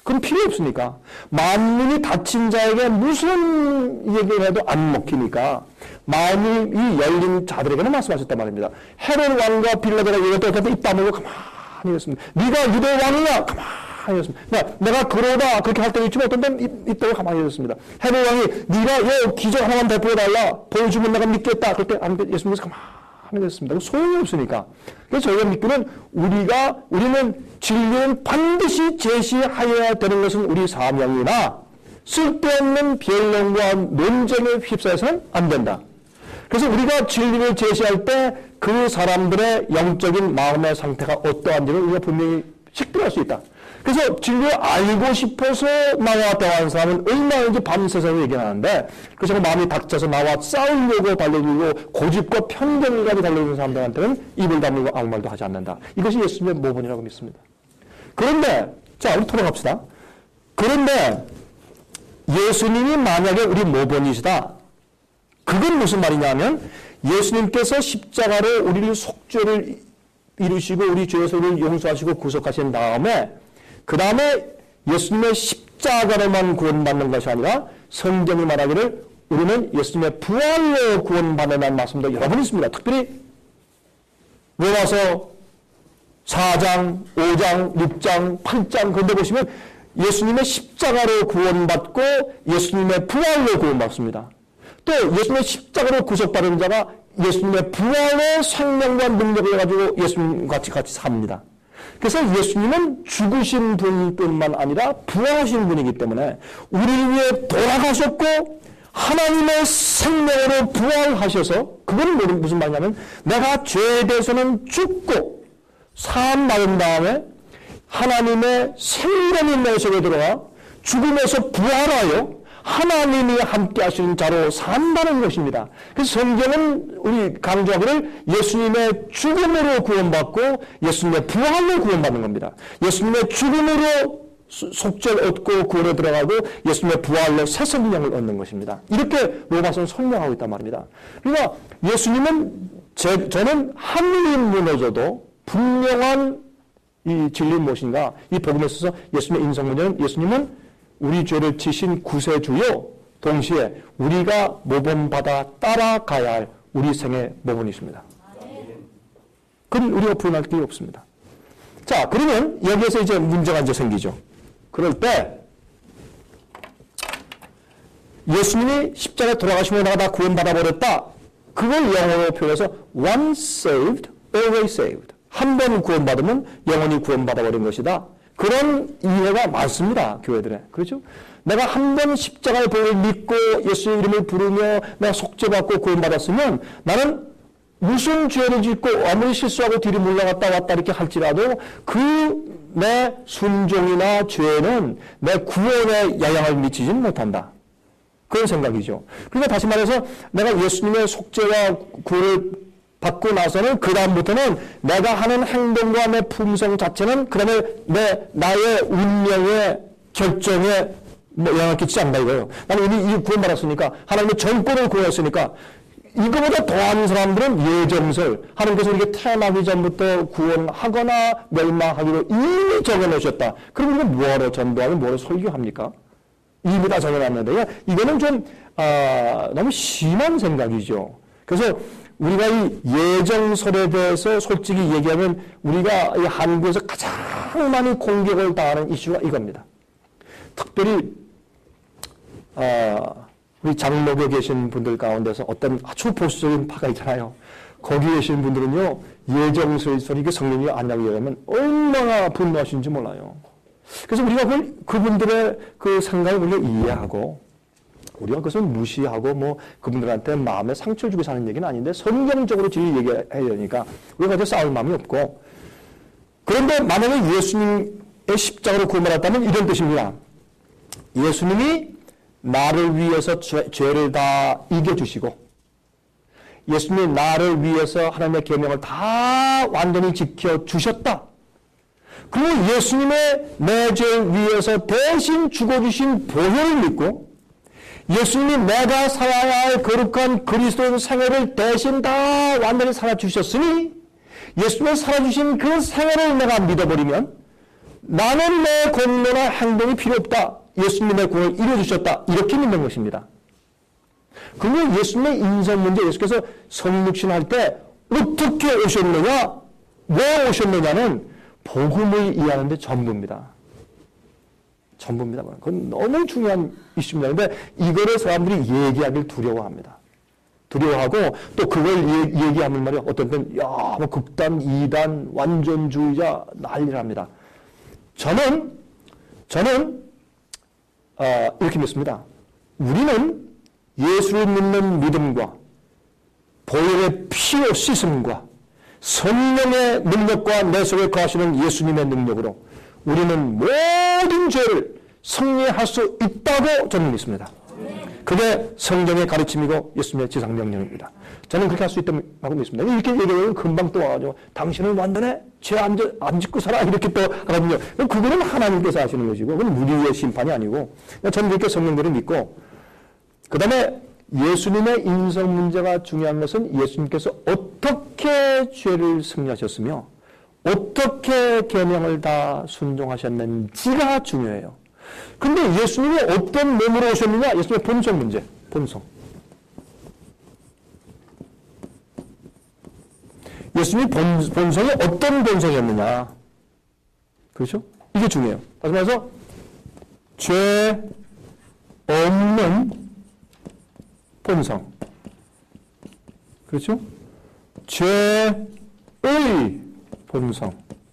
그건 필요 없으니까. 만민이 다친 자에게 무슨 얘기를 해도 안 먹히니까 마음이 열린 자들에게는 말씀하셨단 말입니다. 헤롯 왕과 빌라도가 얘기할 입 다물고 가만히 있었습니다. 네가 유대 왕이냐? 가만히 있었습니다. 내가 그러다 그렇게 할 때도 있지만 어떤 때는 입 다물고 가만히 있었습니다. 헤롯 왕이 네가 기적 하나만 베풀어달라 보여주면 내가 믿겠다. 그럴 때 예수님께서 가만히 있었습니다. 소용이 없으니까. 그래서 저희가 믿기는 우리는 진리는 반드시 제시하여야 되는 것은 우리 사명이나 쓸데없는 변론과 논쟁에 휩싸여서는 안 된다. 그래서 우리가 진리를 제시할 때 그 사람들의 영적인 마음의 상태가 어떠한지를 우리가 분명히 식별할 수 있다. 그래서 진리를 알고 싶어서 나와 대화하는 사람은 얼마든지 밤새서 얘기하는데 그래서 마음이 닥쳐서 나와 싸우려고 달려들고 고집과 편견까지 달려드는 사람들한테는 입을 다물고 아무 말도 하지 않는다. 이것이 예수님의 모본이라고 믿습니다. 그런데 자 우리 토론합시다. 그런데 예수님이 만약에 우리 모본이시다. 그건 무슨 말이냐면 예수님께서 십자가로 우리를 속죄를 이루시고 우리 죄의 소를 용서하시고 구속하신 다음에 그 다음에 예수님의 십자가로만 구원받는 것이 아니라 성경이 말하기를 우리는 예수님의 부활로 구원받는다는 말씀도 여러 번 있습니다. 특별히 로마서 4장, 5장, 6장, 8장 그런데 보시면 예수님의 십자가로 구원받고 예수님의 부활로 구원받습니다. 또 예수님의 십자가로 구속받은 자가 예수님의 부활의 생명과 능력을 가지고 예수님과 같이 삽니다. 그래서 예수님은 죽으신 분뿐만 아니라 부활하신 분이기 때문에 우리를 위해 돌아가셨고 하나님의 생명으로 부활하셔서 그건 무슨 말이냐면 내가 죄에 대해서는 죽고 산 받은 다음에 하나님의 생명이 내 속에 들어가 죽음에서 부활하여 하나님이 함께 하시는 자로 산다는 것입니다. 그래서 성경은 우리 강조하기를 예수님의 죽음으로 구원받고 예수님의 부활로 구원받는 겁니다. 예수님의 죽음으로 속죄를 얻고 구원에 들어가고 예수님의 부활로 새 생명을 얻는 것입니다. 이렇게 로마서는 설명하고 있단 말입니다. 그러니까 예수님은 저는 하늘이 무너져도 분명한 이 진리 무엇인가 이 복음에 있어서 예수님의 인성문제는 예수님은 우리 죄를 지신 구세주요 동시에 우리가 모범받아 따라가야 할 우리 생의 모범이십니다. 그건 우리가 부인할 게 없습니다. 자, 그러면 여기에서 이제 문제가 이제 생기죠. 그럴 때 예수님이 십자가에 돌아가시고 내가 다 구원받아 버렸다. 그걸 영어로 표현해서 once saved, always saved. 한 번 구원받으면 영원히 구원받아 버린 것이다. 그런 이해가 많습니다. 교회들에. 그렇죠? 내가 한 번 십자가의 복을 믿고 예수의 이름을 부르며 내가 속죄받고 구원받았으면 나는 무슨 죄를 짓고 아무리 실수하고 뒤로 물러갔다 왔다 이렇게 할지라도 그 내 순종이나 죄는 내 구원에 영향을 미치지는 못한다. 그런 생각이죠. 그러니까 다시 말해서 내가 예수님의 속죄와 구원을 받고 나서는 그 다음부터는 내가 하는 행동과 내 품성 자체는 그 다음에 나의 운명의 결정에 영향을 끼치지 않는다 이거예요. 나는 이미 구원받았으니까 하나님의 정권을 구원했으니까 이거보다 더한 사람들은 예정설 하나님께서 우리에게 태어나기 전부터 구원하거나 멸망하기로 이미 정해놓으셨다. 그럼 우리가 뭐하러 전도하면 뭐하러 설교합니까? 이미 다 정해놨는데 이거는 좀 너무 심한 생각이죠. 그래서 우리가 이 예정설에 대해서 솔직히 얘기하면 우리가 이 한국에서 가장 많이 공격을 당하는 이슈가 이겁니다. 특별히 우리 장로교에 계신 분들 가운데서 어떤 아주 보수적인 파가 있잖아요. 거기 계신 분들은요. 예정설이 이게 성령이 아니라고 얘기하면 얼마나 분노하시는지 몰라요. 그래서 우리가 그분들의 그 생각을 우리가 이해하고 우리가 그것을 무시하고 뭐 그분들한테 마음에 상처를 주고 사는 얘기는 아닌데 성경적으로 진리 얘기해야 되니까 우리가 그렇게 싸울 마음이 없고 그런데 만약에 예수님의 십자가로 구원받았다면 이런 뜻입니다. 예수님이 나를 위해서 죄를 다 이겨주시고 예수님이 나를 위해서 하나님의 계명을 다 완전히 지켜주셨다. 그리고 예수님의 내 죄를 위해서 대신 죽어주신 보혈을 믿고 예수님이 내가 살아야 할 거룩한 그리스도의 생애를 대신 다 완전히 살아주셨으니 예수님이 살아주신 그 생애를 내가 믿어버리면 나는 내 공로나 행동이 필요 없다. 예수님의 구원을 이루어주셨다. 이렇게 믿는 것입니다. 그러면 예수님의 인성 문제, 예수께서 성육신할 때 어떻게 오셨느냐, 왜 오셨느냐는 복음을 이해하는 데 전부입니다. 전부입니다. 그건 너무 중요한 이슈입니다. 그런데 이거를 사람들이 얘기하기를 두려워합니다. 두려워하고 또 그걸 얘기하는 말이 어떤 때는 야, 뭐 극단, 이단, 완전주의자 난리를 합니다. 저는 이렇게 믿습니다. 우리는 예수를 믿는 믿음과 보혈의 피로 씻음과 성령의 능력과 내 속에 거하시는 예수님의 능력으로 우리는 모든 죄를 승리할 수 있다고 저는 믿습니다. 그게 성경의 가르침이고 예수님의 지상명령입니다. 저는 그렇게 할 수 있다고 믿습니다. 이렇게 얘기하면 금방 또 와가지고 당신은 완전해? 죄 안 짓고 살아? 이렇게 또 하거든요. 그거는 하나님께서 하시는 것이고 그건 우리의 심판이 아니고 저는 그렇게 성령들을 믿고 그 다음에 예수님의 인성 문제가 중요한 것은 예수님께서 어떻게 죄를 승리하셨으며 어떻게 계명을 다 순종하셨는지가 중요해요. 그런데 예수님이 어떤 몸으로 오셨느냐? 예수님의 본성 문제, 본성. 예수님이 본성이 어떤 본성이었느냐? 그렇죠? 이게 중요해요. 다시 말해서 죄 없는 본성. 그렇죠? 죄의 본성.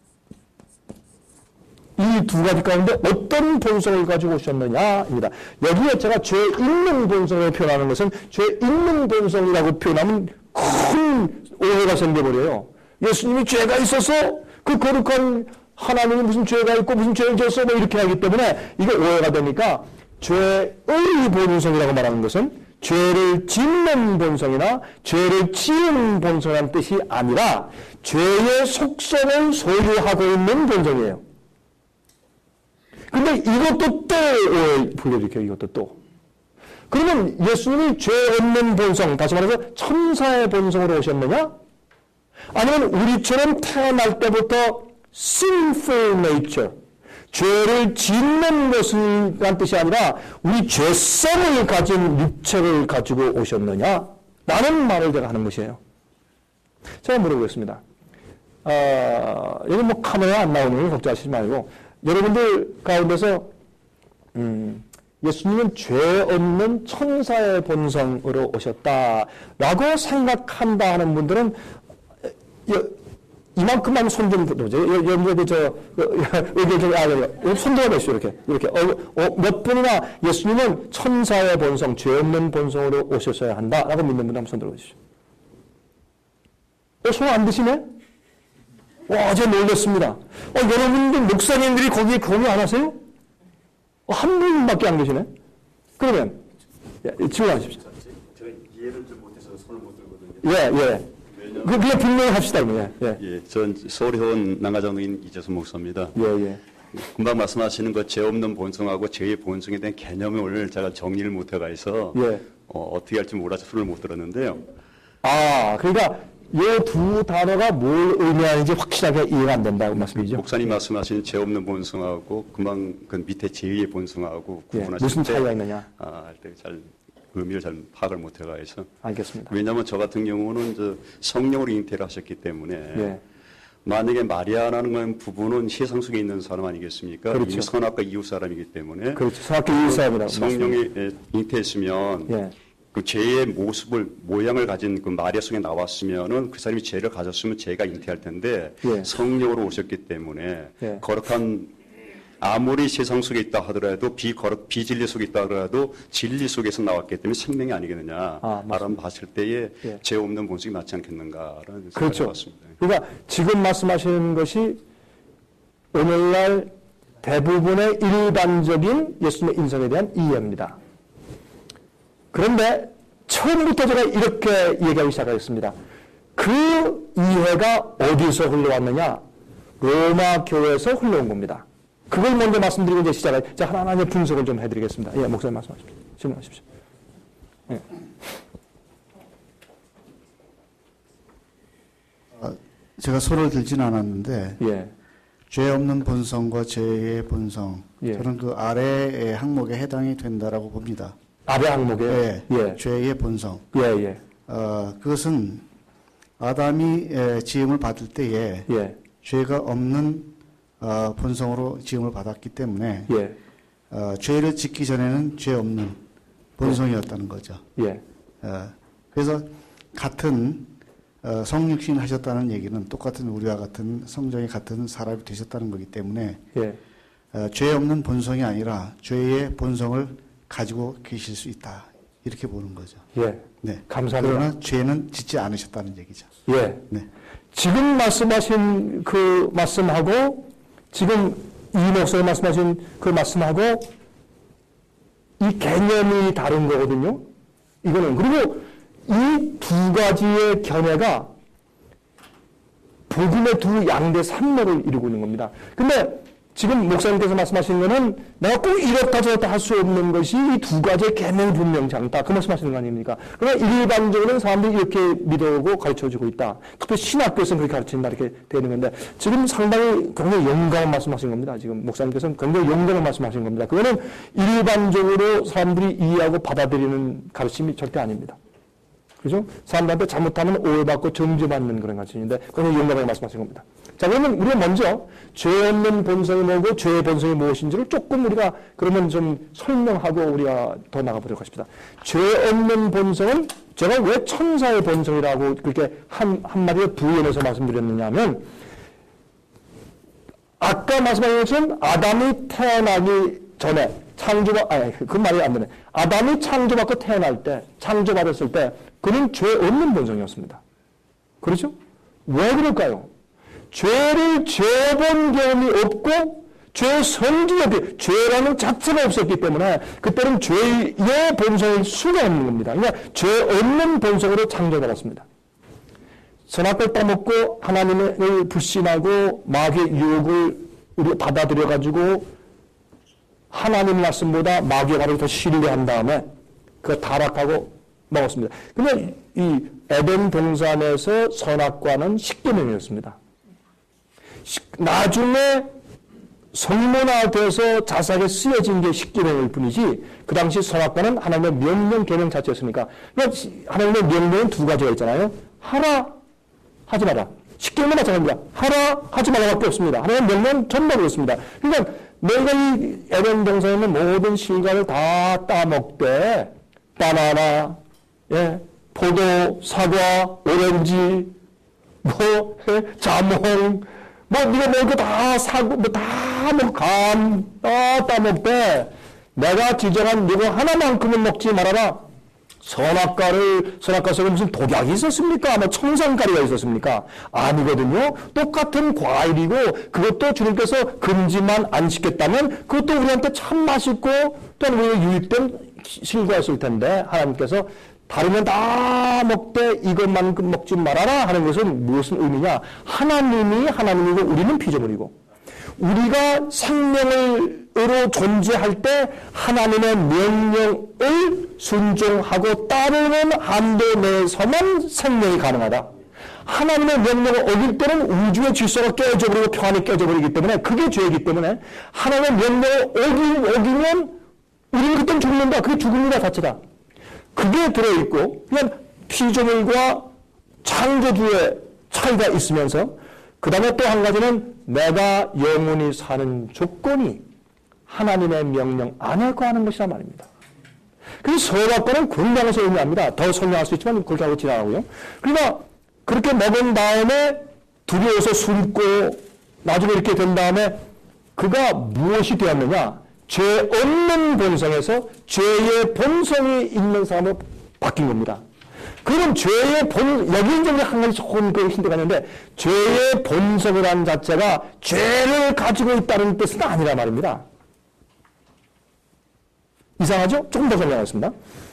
이 두 가지 가운데 어떤 본성을 가지고 오셨느냐입니다. 여기에 제가 죄 있는 본성을 표현하는 것은 죄 있는 본성이라고 표현하면 큰 오해가 생겨버려요. 예수님이 죄가 있어서 그 거룩한 하나님이 무슨 죄가 있고 무슨 죄를 졌어 뭐 이렇게 하기 때문에 이게 오해가 되니까 죄의 본성이라고 말하는 것은 죄를 짓는 본성이나 죄를 지은 본성이라는 뜻이 아니라 죄의 속성을 소유하고 있는 본성이에요. 근데 이것도 또 오해 불러일으켜요. 이것도 또. 그러면 예수님이 죄 없는 본성, 다시 말해서 천사의 본성으로 오셨느냐? 아니면 우리처럼 태어날 때부터 sinful nature, 죄를 짓는 것이란 뜻이 아니라 우리 죄성을 가진 육체를 가지고 오셨느냐? 라는 말을 제가 하는 것이에요. 제가 물어보겠습니다. 여기 뭐 카메라 안 나오는 거 걱정하시지 말고 여러분들 가운데서 예수님은 죄 없는 천사의 본성으로 오셨다라고 생각한다 하는 분들은 이만큼만 손 좀 들어보세요. 여러분들 손 들어보시죠. 이렇게 몇 분이나 예수님은 천사의 본성, 죄 없는 본성으로 오셨어야 한다라고 믿는 분 한번 손 들어보시죠. 손 안 드시네? 와, 어제 놀랐습니다. 여러분들 목사님들이 거기에 공유 안 하세요? 한 분밖에 안 계시네? 그러면, 질문하십시오. 제가 이해를 좀 못해서 손을 못 들거든요. 예. 그냥 분명히 합시다, 예. 전 서울회원 남가장로인 이재수 목사입니다. 예. 금방 말씀하시는 것 죄 없는 본성하고 죄의 본성에 대한 개념을 제가 정리를 못해가 있어 어떻게 할지 몰라서 손을 못 들었는데요. 그러니까 이 두 단어가 뭘 의미하는지 확실하게 이해가 안 된다고 말씀이죠. 목사님 말씀하신 죄 없는 본성하고 금방 그 밑에 죄의 본성하고 구분하실 무슨 차이가 있느냐? 할 때 잘 의미를 잘 파악을 못해가 해서. 알겠습니다. 왜냐하면 저 같은 경우는 성령으로 잉태를 하셨기 때문에 만약에 마리아라는 부부는 세상 속에 있는 사람 아니겠습니까? 그렇죠. 이미 선악과 이웃 사람이기 때문에. 그렇죠. 선악과 이웃 사람이라고. 성령이 잉태했으면 그 죄의 모양을 가진 그 마리아 속에 나왔으면은 그 사람이 죄를 가졌으면 죄가 잉태할 텐데 성령으로 오셨기 때문에 거룩한 아무리 세상 속에 있다 하더라도 비진리 속에 있다 하더라도 진리 속에서 나왔기 때문에 생명이 아니겠느냐. 라는 봤을 때에 죄 없는 본성이 맞지 않겠는가라는 생각이 들었습니다. 그러니까 지금 말씀하시는 것이 오늘날 대부분의 일반적인 예수님의 인성에 대한 이해입니다. 그런데 처음부터 제가 이렇게 얘기하기 시작하였습니다. 그 이해가 어디서 흘러왔느냐? 로마 교회에서 흘러온 겁니다. 그걸 먼저 말씀드리고 이제 시작을, 하나하나 분석을 좀 해드리겠습니다. 목사님 말씀하십시오. 질문하십시오. 제가 손을 들지는 않았는데, 죄 없는 본성과 죄의 본성. 예. 저는 그 아래의 항목에 해당이 된다라고 봅니다. 아래 항목에? 예. 예. 죄의 본성. 예, 예. 그것은 아담이 지음을 받을 때에 예. 죄가 없는 본성으로 지음을 받았기 때문에 예. 죄를 짓기 전에는 죄 없는 본성이었다는 거죠. 예. 그래서 같은 성육신 하셨다는 얘기는 똑같은 우리와 같은 성정이 같은 사람이 되셨다는 거기 때문에 예. 죄 없는 본성이 아니라 죄의 본성을 가지고 계실 수 있다. 이렇게 보는 거죠. 예. 네. 감사합니다. 그러나 죄는 짓지 않으셨다는 얘기죠. 예. 네. 지금 말씀하신 그 말씀하고 지금 이 목사님 말씀하신 그 말씀하고 이 개념이 다른 거거든요. 이거는. 그리고 이 두 가지의 견해가 복음의 두 양대 산맥을 이루고 있는 겁니다. 근데 지금 목사님께서 말씀하시는 거는 내가 꼭 이렇다 저렇다 할 수 없는 것이 이 두 가지의 개념이 분명치 않다. 그 말씀하시는 거 아닙니까? 그러나 일반적으로는 사람들이 이렇게 믿어오고 가르쳐주고 있다. 특히 신학교에서는 그렇게 가르친다. 이렇게 되는 건데 지금 상당히 굉장히 용감한 말씀하신 겁니다. 지금 목사님께서는 굉장히 용감한 말씀하신 겁니다. 그거는 일반적으로 사람들이 이해하고 받아들이는 가르침이 절대 아닙니다. 그죠? 사람들한테 잘못하면 오해받고 정죄받는 그런 가르침인데 그건 용감하게 말씀하신 겁니다. 자, 그러면 우리가 먼저 죄 없는 본성이 뭐고 죄의 본성이 무엇인지를 조금 우리가 그러면 좀 설명하고 우리가 더 나가보도록 하십시다. 죄 없는 본성은 제가 왜 천사의 본성이라고 그렇게 한마디에 부연해서 말씀드렸느냐 하면 아까 말씀하신 것처럼 아담이 태어나기 전에 그 말이 안 되네. 아담이 창조받고 태어날 때, 창조받았을 때, 그는 죄 없는 본성이었습니다. 그렇죠? 왜 그럴까요? 죄를 죄본 경험이 없고, 죄의 성질이 없기, 죄라는 자체가 없었기 때문에, 그때는 죄의 본성일 수가 없는 겁니다. 그러니까 죄 없는 본성으로 창조받았습니다. 선악과를 따먹고, 하나님을 불신하고, 마귀의 유혹을 우리가 받아들여가지고, 하나님 말씀보다 마귀의 말을 더 신뢰한 다음에 그거 타락하고 먹었습니다. 근데 이 에덴 동산에서 선악과는 십계명이었습니다. 나중에 성문화돼서 자세하게 쓰여진 게 십계명일 뿐이지 그 당시 선악과는 하나님의 명령 계명 자체였으니까 하나님의 명령은 두 가지가 있잖아요. 하라, 하지 마라. 십계명은 마찬가지입니다. 하라, 하지 말라밖에 없습니다. 하나님의 명령은 전부 그렇습니다. 그러니까 내가 이 에덴 동산에 있는 모든 실과를 다 따먹되 바나나, 예, 포도, 사과, 오렌지, 자몽, 네가 먹을 거 다 사고, 감, 다 따먹되 내가 지정한 이거 하나만큼은 먹지 말아라. 선악과 속에 무슨 독약이 있었습니까? 청산가리가 있었습니까? 아니거든요. 똑같은 과일이고 그것도 주님께서 금지만 안 시켰다면 그것도 우리한테 참 맛있고 또는 우리가 유익된 실과였을 텐데 하나님께서 다르면 다 먹되 이것만큼 먹지 말아라 하는 것은 무슨 의미냐? 하나님이 하나님이고 우리는 피조물이고 우리가 생명으로 존재할 때 하나님의 명령을 순종하고 따르는 한도 내에서만 생명이 가능하다. 하나님의 명령을 어길 때는 우주의 질서가 깨져버리고 평안이 깨져버리기 때문에 그게 죄이기 때문에 하나님의 명령을 어기면 우리는 그때는 죽는다. 그게 죽음이다 자체다. 그게 들어있고 그냥 피조물과 창조주의 차이가 있으면서 그 다음에 또 한 가지는 내가 영원히 사는 조건이 하나님의 명령 안에 거하는 것이란 말입니다. 그래서 서각과는 건강에서 의미합니다. 더 설명할 수 있지만 그렇게 하고 지나가고요. 그러니까 그렇게 먹은 다음에 두려워서 숨고 나중에 이렇게 된 다음에 그가 무엇이 되었느냐? 죄 없는 본성에서 죄의 본성이 있는 사람으로 바뀐 겁니다. 그럼 죄의 여기 이제 한 가지 조금 그 힌트가 있는데, 죄의 본성이라는 자체가 죄를 가지고 있다는 뜻은 아니란 말입니다. 이상하죠? 조금 더 설명하겠습니다.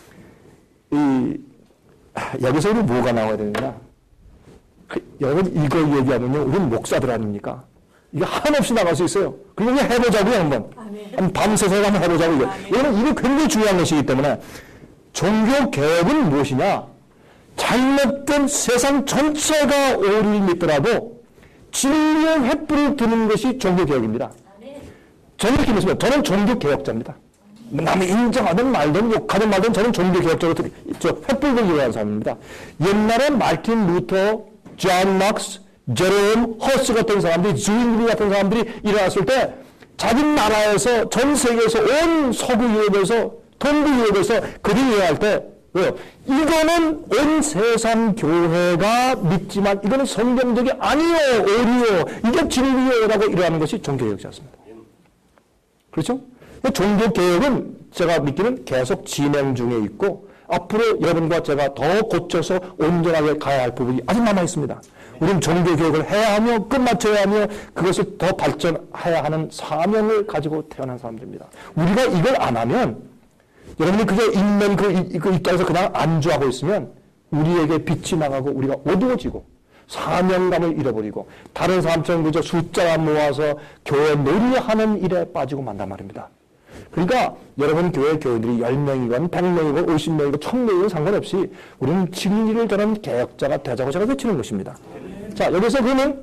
여기서 우리 뭐가 나와야 되느냐? 여러분, 이거 얘기하면요, 우리는 목사들 아닙니까? 이게 한없이 나갈 수 있어요. 그리고 그냥 해보자고요, 한번. 밤새서 한번 해보자고요. 이게 굉장히 중요한 것이기 때문에, 종교 개혁은 무엇이냐? 잘못된 세상 전체가 오리를 믿더라도 진리의 횃불을 드는 것이 종교개혁입니다. 저는 이렇게 믿습니다. 저는 종교개혁자입니다. 남이 인정하든 말든 욕하든 말든 저는 종교개혁자로 횃불 들고 일어나는 사람입니다. 옛날에 마르틴 루터, 존 막스, 제롬 허스 같은 사람들이, 주인리 같은 사람들이 일어났을 때 자기 나라에서 전 세계에서 온 서구 유럽에서 동부 유럽에서 그들이 일어날 때 왜요? 이거는 온 세상 교회가 믿지만 이거는 성경적이 아니요, 오리요, 이게 진리요라고 일어나는 것이 종교개혁자였습니다. 그렇죠? 종교개혁은 제가 믿기는 계속 진행 중에 있고 앞으로 여러분과 제가 더 고쳐서 온전하게 가야 할 부분이 아직 남아 있습니다. 우리는 종교개혁을 해야 하며 끝마쳐야 하며 그것을 더 발전해야 하는 사명을 가지고 태어난 사람들입니다. 우리가 이걸 안 하면 여러분이 그저 있는 그 입장에서 그냥 안주하고 있으면 우리에게 빛이 나가고 우리가 어두워지고 사명감을 잃어버리고 다른 사람처럼 그저 숫자만 모아서 교회 놀이하는 일에 빠지고 만단 말입니다. 그러니까 여러분 교회 교인들이 10명이건 100명이건 50명이건 1000명이건 상관없이 우리는 진리를 전하는 개혁자가 되자고 제가 외치는 것입니다. 자, 여기서 그러면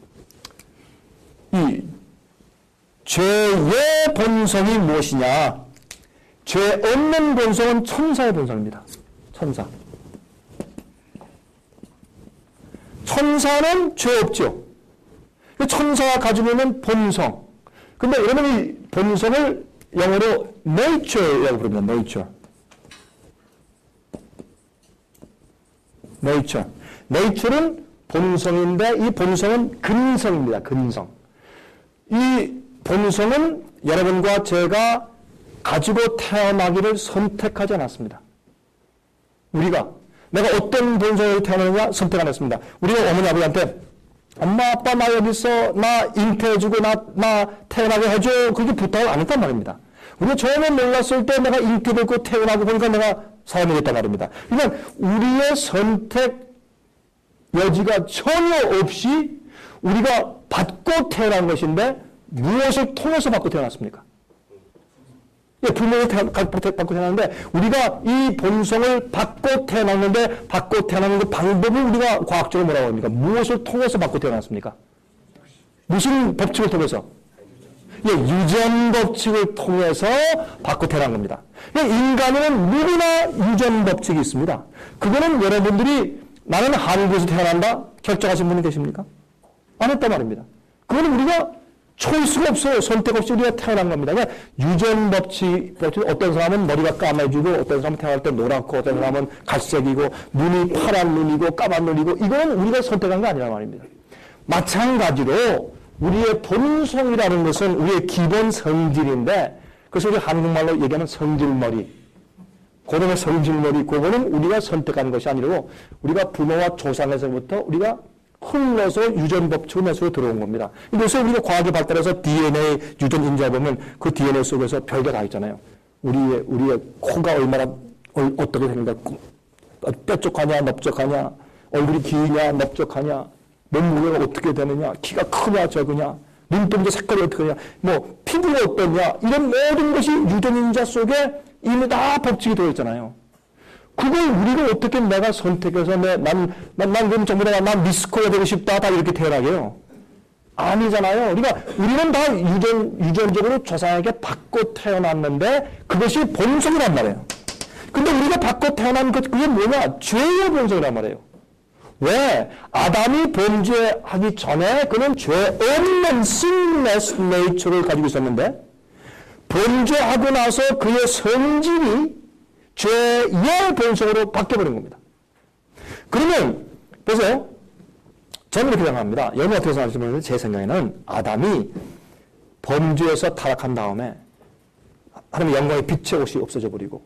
이 죄의 본성이 무엇이냐? 죄 없는 본성은 천사의 본성입니다. 천사. 천사는 죄 없죠. 천사가 가지고 있는 본성. 근데 여러분 이 본성을 영어로 nature라고 부릅니다. nature. nature는 본성인데 이 본성은 근성입니다. 근성. 이 본성은 여러분과 제가 가지고 태어나기를 선택하지 않았습니다. 우리가 내가 어떤 본성으로 태어나느냐 선택 안 했습니다. 우리가 어머니 아버지한테 엄마 아빠 나 여기서 나 잉태해주고 나 태어나게 해줘 그렇게 부탁을 안 했단 말입니다. 우리가 처음에 몰랐을 때 내가 잉태되고 태어나고 보니까 내가 사람이 됐단 말입니다. 그러니까 우리의 선택 여지가 전혀 없이 우리가 받고 태어난 것인데 무엇을 통해서 받고 태어났습니까? 부모를 받고 태어났는데 우리가 이 본성을 받고 태어났는데 받고 태어나는 그 방법을 우리가 과학적으로 뭐라고 합니까? 무엇을 통해서 받고 태어났습니까? 무슨 법칙을 통해서? 유전 법칙을 통해서 받고 태어난 겁니다. 인간에는 누구나 유전 법칙이 있습니다. 그거는 여러분들이 나는 한국에서 태어난다 결정하신 분이 계십니까? 안 했단 말입니다. 그거는 우리가 초이스가 없어요. 선택 없이 우리가 태어난 겁니다. 그러니까 유전 법칙, 어떤 사람은 머리가 까매지고 어떤 사람은 태어날 때 노랗고 어떤 사람은 갈색이고 눈이 파란 눈이고 까만 눈이고 이건 우리가 선택한 게 아니란 말입니다. 마찬가지로 우리의 본성이라는 것은 우리의 기본 성질인데 그래서 우리 한국말로 얘기하는 성질머리 그놈의 성질머리 그거는 우리가 선택한 것이 아니고 우리가 부모와 조상에서부터 우리가 흘러서 유전 법칙을 내서 들어온 겁니다. 그래서 우리가 과학이 발달해서 DNA 유전 인자 보면 그 DNA 속에서 별게 다 있잖아요. 우리의 코가 얼마나 어떻게 생긴가, 뾰족하냐, 넓적하냐, 얼굴이 기냐, 넓적하냐, 몸무게가 어떻게 되느냐, 키가 크냐, 적으냐, 눈동자 색깔이 어떻게 되냐, 뭐 피부가 어떠냐, 이런 모든 것이 유전 인자 속에 이미 다 법칙이 되어 있잖아요. 그걸 우리가 어떻게 내가 선택해서 난 그럼 전부 다 난 미스코가 되고 싶다 다 이렇게 태어나게요? 아니잖아요. 그러니까 우리는 다 유전적으로 조상에게 받고 태어났는데 그것이 본성이란 말이에요. 근데 우리가 받고 태어난 그게 뭐냐? 죄의 본성이란 말이에요. 왜? 아담이 범죄하기 전에 그는 죄 없는 sinless nature를 가지고 있었는데 범죄하고 나서 그의 성질이 죄의 본성으로 바뀌어버린 겁니다. 그러면 보세요. 저는 이렇게 생각합니다. 여러분 어떻게 생각하시면 제 생각에는 아담이 범죄에서 타락한 다음에 하나님의 영광의 빛의 옷이 없어져 버리고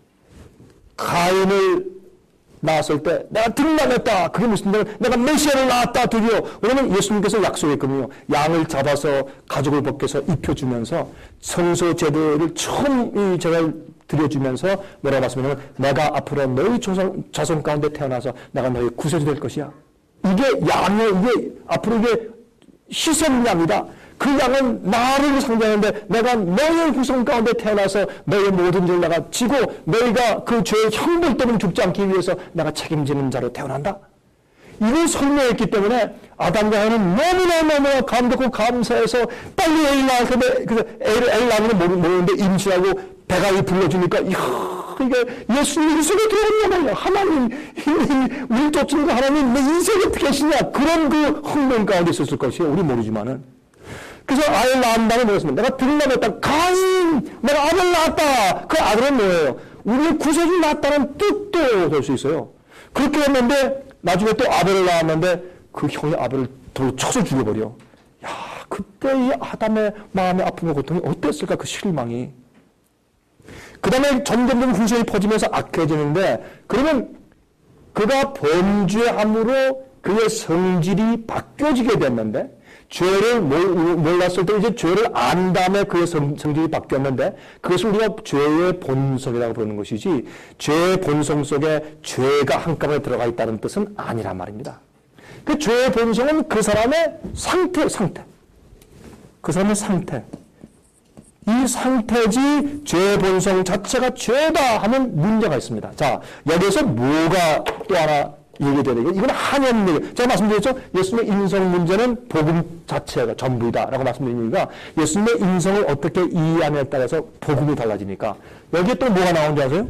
가인을 낳았을 때 내가 등남했다. 그게 무슨 내가 메시아를 낳았다 드디어. 왜냐면 예수님께서 약속했거든요. 양을 잡아서 가죽을 벗겨서 입혀주면서 성소 제도를 처음 제가 드려주면서 뭐라고 말씀하냐면 내가 앞으로 너희 자손 가운데 태어나서 내가 너희 구세주 될 것이야. 이게 양의 이게 앞으로 이게 희생양이다. 그 양은 나를 상대하는데 내가 너의 후손 가운데 태어나서 너의 모든 죄를 내가 지고 너희가 그 죄의 형벌 때문에 죽지 않기 위해서 내가 책임지는 자로 태어난다. 이걸 설명했기 때문에 아담과 하와는 너무나 감격하고 감사해서 빨리 애를 낳을 텐데, 그래서 애를 낳으면 모르는데 임신하고 배가 불러주니까, 이야, 이게 예수님 인생에 들어갔냐 말이야. 하나님, 우리 쫓는 거 하나님, 내 인생에 어떻게 하시냐. 그런 그 흥명 가운데 있었을 것이에요. 우리 모르지만은. 그래서 아이를 낳은 다음에 뭐였습니까? 내가 들나갔다. 가인! 내가 아들 낳았다! 그 아들은 뭐예요? 우리의 구세주를 낳았다는 뜻도 될 수 있어요. 그렇게 했는데, 나중에 또 아벨을 낳았는데, 그 형이 아벨을 돌로 쳐서 죽여버려. 야, 그때 이 아담의 마음의 아픔과 고통이 어땠을까, 그 실망이. 그 다음에 점점점 후손이 퍼지면서 악해지는데, 그러면 그가 범죄함으로 그의 성질이 바뀌어지게 됐는데, 죄를 몰랐을 때 이제 죄를 안 다음에 그의 성질이 바뀌었는데, 그것을 우리가 죄의 본성이라고 부르는 것이지, 죄의 본성 속에 죄가 한꺼번에 들어가 있다는 뜻은 아니란 말입니다. 그 죄의 본성은 그 사람의 상태. 그 사람의 상태. 이 상태지 죄의 본성 자체가 죄다 하면 문제가 있습니다. 자, 여기에서 뭐가 또 하나 얘기돼야 되겠죠? 이건 한연 얘기. 제가 말씀드렸죠? 예수님의 인성 문제는 복음 자체가 전부이다라고 말씀드린 이유가 예수님의 인성을 어떻게 이해하냐에 따라서 복음이 달라지니까. 여기에 또 뭐가 나오는지 아세요?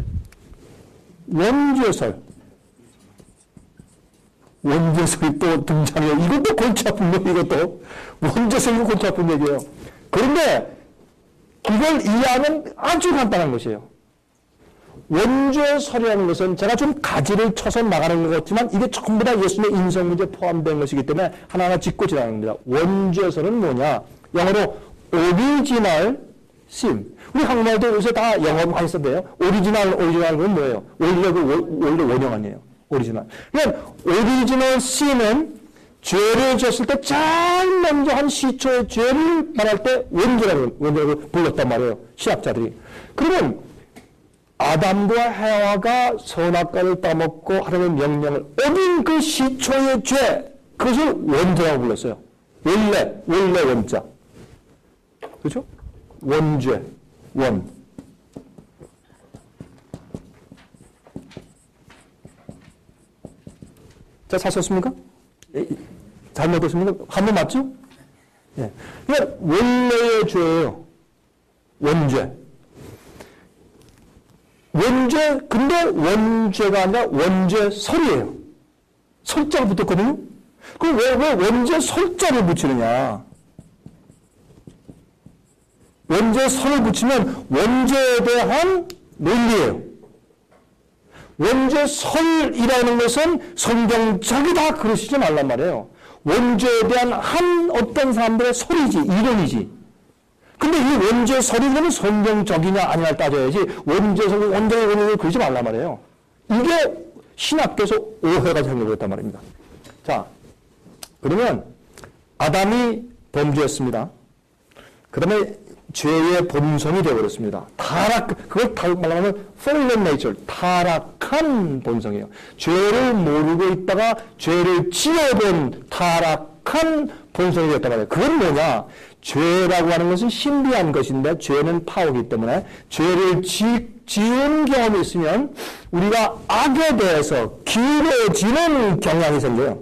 원죄설. 원죄설이 또 등장해요. 이것도 골치 아픈 얘기예요, 이것도. 원죄설이 골치 아픈 얘기예요. 그런데 이걸 이해하면 아주 간단한 것이에요. 원죄설이라는 것은 제가 좀 가지를 쳐서 나가는 것 같지만 이게 전부 다 예수님의 인성 문제에 포함된 것이기 때문에 하나하나 짚고 지나가는 겁니다. 원죄설은 뭐냐? 영어로 original sin. 우리 한국말도 요새 다 영어 많이 쓴대요. 오리지널은 뭐예요? 원래 원형 아니에요. 오리지널. 그러니까 오리지널 sin은 죄를 지었을 때 제일 먼저 한 시초의 죄를 말할 때 원죄라고 불렀단 말이에요. 신학자들이. 그러면 아담과 해와가 선악과를 따먹고 하나님의 명령을 어긴 그 시초의 죄, 그것을 원죄라고 불렀어요. 원래 원자. 그렇죠? 원죄, 원. 자, 사셨습니까? 잘못했습니까? 한번 맞죠? 예. 그러니까 원래의 죄예요. 원죄. 근데 원죄가 아니라 원죄설이에요. 설자가 붙었거든요? 그럼 왜 원죄설자를 붙이느냐? 원죄설을 붙이면 원죄에 대한 논리예요. 원죄설이라는 것은 성경적이다 그러시지 말란 말이에요. 원죄에 대한 한 어떤 사람들의 설이지, 이론이지. 근데 이 원죄설이면 성경적이냐 아니냐를 따져야지 원죄설이 원죄의 원인을 그러지 말란 말이에요. 이게 신학교에서 오해가 생겨버렸단 말입니다. 자, 그러면 아담이 범죄했습니다. 그 다음에 죄의 본성이 되어버렸습니다. 그걸 말하면 fallen nature, 타락한 본성이에요. 죄를 모르고 있다가 죄를 지어본 타락한 본성이 되었단 말이에요. 그건 뭐냐? 죄라고 하는 것은 신비한 것인데 죄는 파워이기 때문에 죄를 지은 경험이 있으면 우리가 악에 대해서 기울어지는 경향이 생겨요.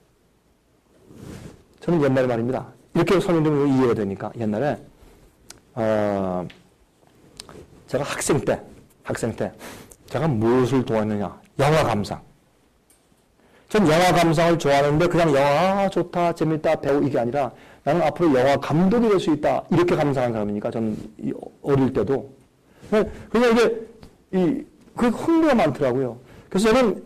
저는 옛날에 말입니다. 이렇게 설명드리면 이해가 되니까 옛날에 제가 학생 때 제가 무엇을 좋아했느냐? 영화 감상. 전 영화 감상을 좋아하는데 그냥 영화 좋다, 재밌다, 배우 이게 아니라 나는 앞으로 영화 감독이 될 수 있다. 이렇게 감상한 사람이니까 저는 어릴 때도. 그냥 이게 그 흥미가 많더라고요. 그래서 저는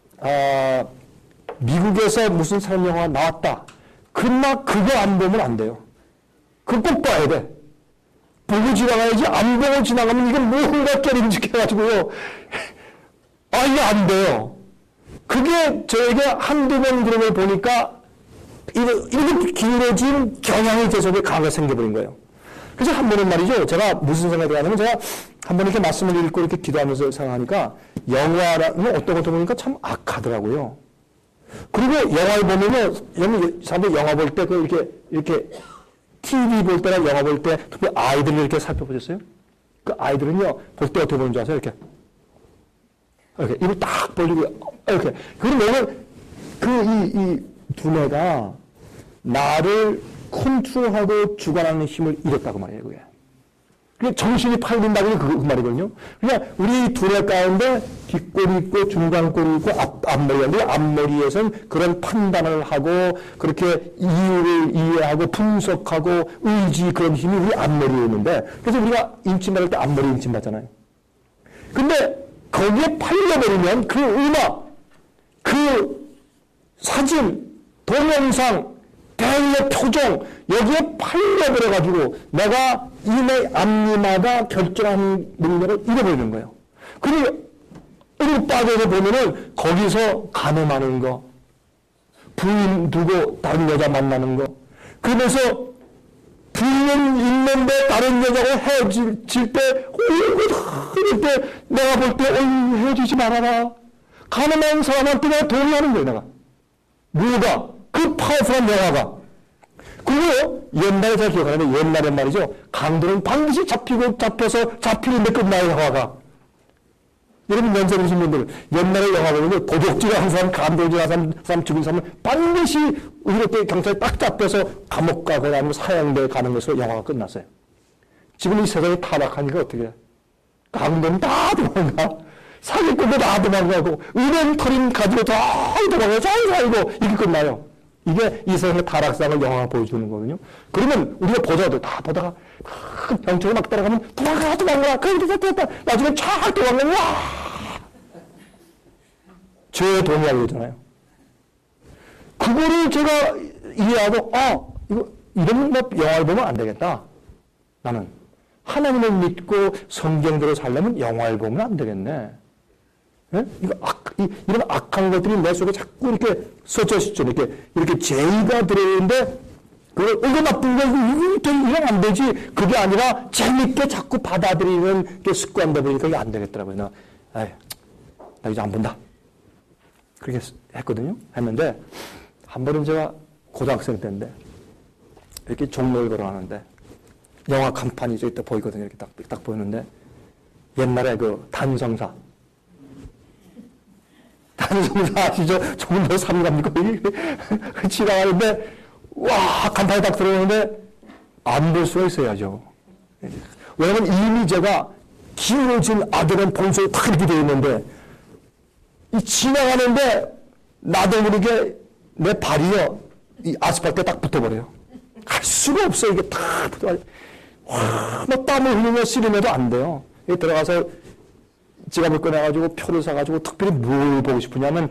미국에서 무슨 사람 영화가 나왔다. 그러나 그거 안 보면 안 돼요. 그거 꼭 봐야 돼. 보고 지나가야지 안 보고 지나가면 이게 뭔가 깨림직해가지고요. 이게 안 돼요. 그게 저에게 한두 번 그런 걸 보니까 이렇게 기울어진 경향이 제 속에 강하게 생겨버린 거예요. 그래서 한 번은 말이죠. 제가 무슨 생각을 하냐면 제가 한 번 이렇게 말씀을 읽고 이렇게 기도하면서 생각하니까 영화라는 어떤 것도 보니까 참 악하더라고요. 그리고 영화를 보면은 사람들이 영화 볼 때 이렇게 TV 볼 때나 영화 볼 때 특히 아이들을 이렇게 살펴보셨어요? 그 아이들은요 볼 때 어떻게 보는 줄 아세요? 이렇게 입을 딱 벌리고 이렇게. 그러면 이 두뇌가 나를 컨트롤하고 주관하는 힘을 잃었다고 말이에요, 그게. 그게 정신이 팔린다는 게 그 말이거든요. 그러니까 우리 두뇌 가운데 뒷골이 있고 중간골이 있고 앞머리가 있는데 앞머리에서는 그런 판단을 하고 그렇게 이유를 이해하고 분석하고 의지 그런 힘이 우리 앞머리에 있는데 그래서 우리가 임침받을 때 앞머리 임침받잖아요. 근데 거기에 팔려버리면 그 음악, 그 사진, 동영상, 대의 표정 여기에 팔려버려가지고 내가 이내 앞니마다 결정하는 능력을 잃어버리는 거예요. 그리고 이렇게 빠져서 보면은 거기서 간음하는 거, 부인 두고 다른 여자 만나는 거, 그러면서 부인은 있는데 다른 여자하고 헤어질 때, 그럴 때 내가 볼 때 헤어지지 말아라. 가늠한 사람한테 내가 동의하는 거예요, 내가. 누가? 그 파워풀한 영화가. 그리고 옛날에 제가 기억하는데 옛날에 말이죠. 강도는 반드시 잡혀서 잡히는데 끝나요, 영화가. 여러분 연세 드신 분들 옛날에 영화 보면 도둑질한 사람, 강도질한 사람 죽인 사람은 반드시 이렇게 경찰이 딱 잡혀서 감옥 가거나 아니면 사형대에 가는 것으로 영화가 끝났어요. 지금 이 세상이 타락하니까 어떻게 해? 강도는 다 도망가. 사기꾼도 다 도망가고 은행 털인 가지고 다 도망가요. 잘 살고 이게 끝나요. 이게 이 세상의 타락상을 영화가 보여주는 거거든요. 그러면 우리가 보자도 다 보다가 경찰이 막 따라가면 도망가 그래 됐다 나중에 쫙 도망가면 와 죄에 동의하게 되잖아요. 그거를 제가 이해하고 이거 이런 영화를 보면 안 되겠다. 나는 하나님을 믿고 성경대로 살려면 영화를 보면 안 되겠네. 네? 이런 악한 것들이 내 속에 자꾸 이렇게 섞여 있죠. 이렇게 죄가 들어있는데, 이거 나쁜 거, 이러면 안 되지. 그게 아니라 재밌게 자꾸 받아들이는 게 습관되다 보니까 이게 안 되겠더라고요. 나 이제 안 본다. 그렇게 했거든요. 했는데, 한 번은 제가 고등학생 때인데, 이렇게 종로를 걸어가는데, 영화 간판이 저기 딱 보이거든요. 이렇게 딱 보이는데, 옛날에 그 단성사 아시죠? 종로 3감리 지나가는데 와 간판이 딱 들어오는데 안 볼 수가 있어야죠. 왜냐면 이미 제가 기울어진 아들은 본성이 탁 이렇게 되어 있는데 이 지나가는데 나도 모르게 내 발이요 이 아스팔트에 딱 붙어버려요. 갈 수가 없어. 이게 탁 붙어가지고 막 땀을 흘리며 씨름해도 안 돼요. 여기 들어가서 지갑을 꺼내가지고 표를 사가지고 특별히 뭘 보고 싶으냐면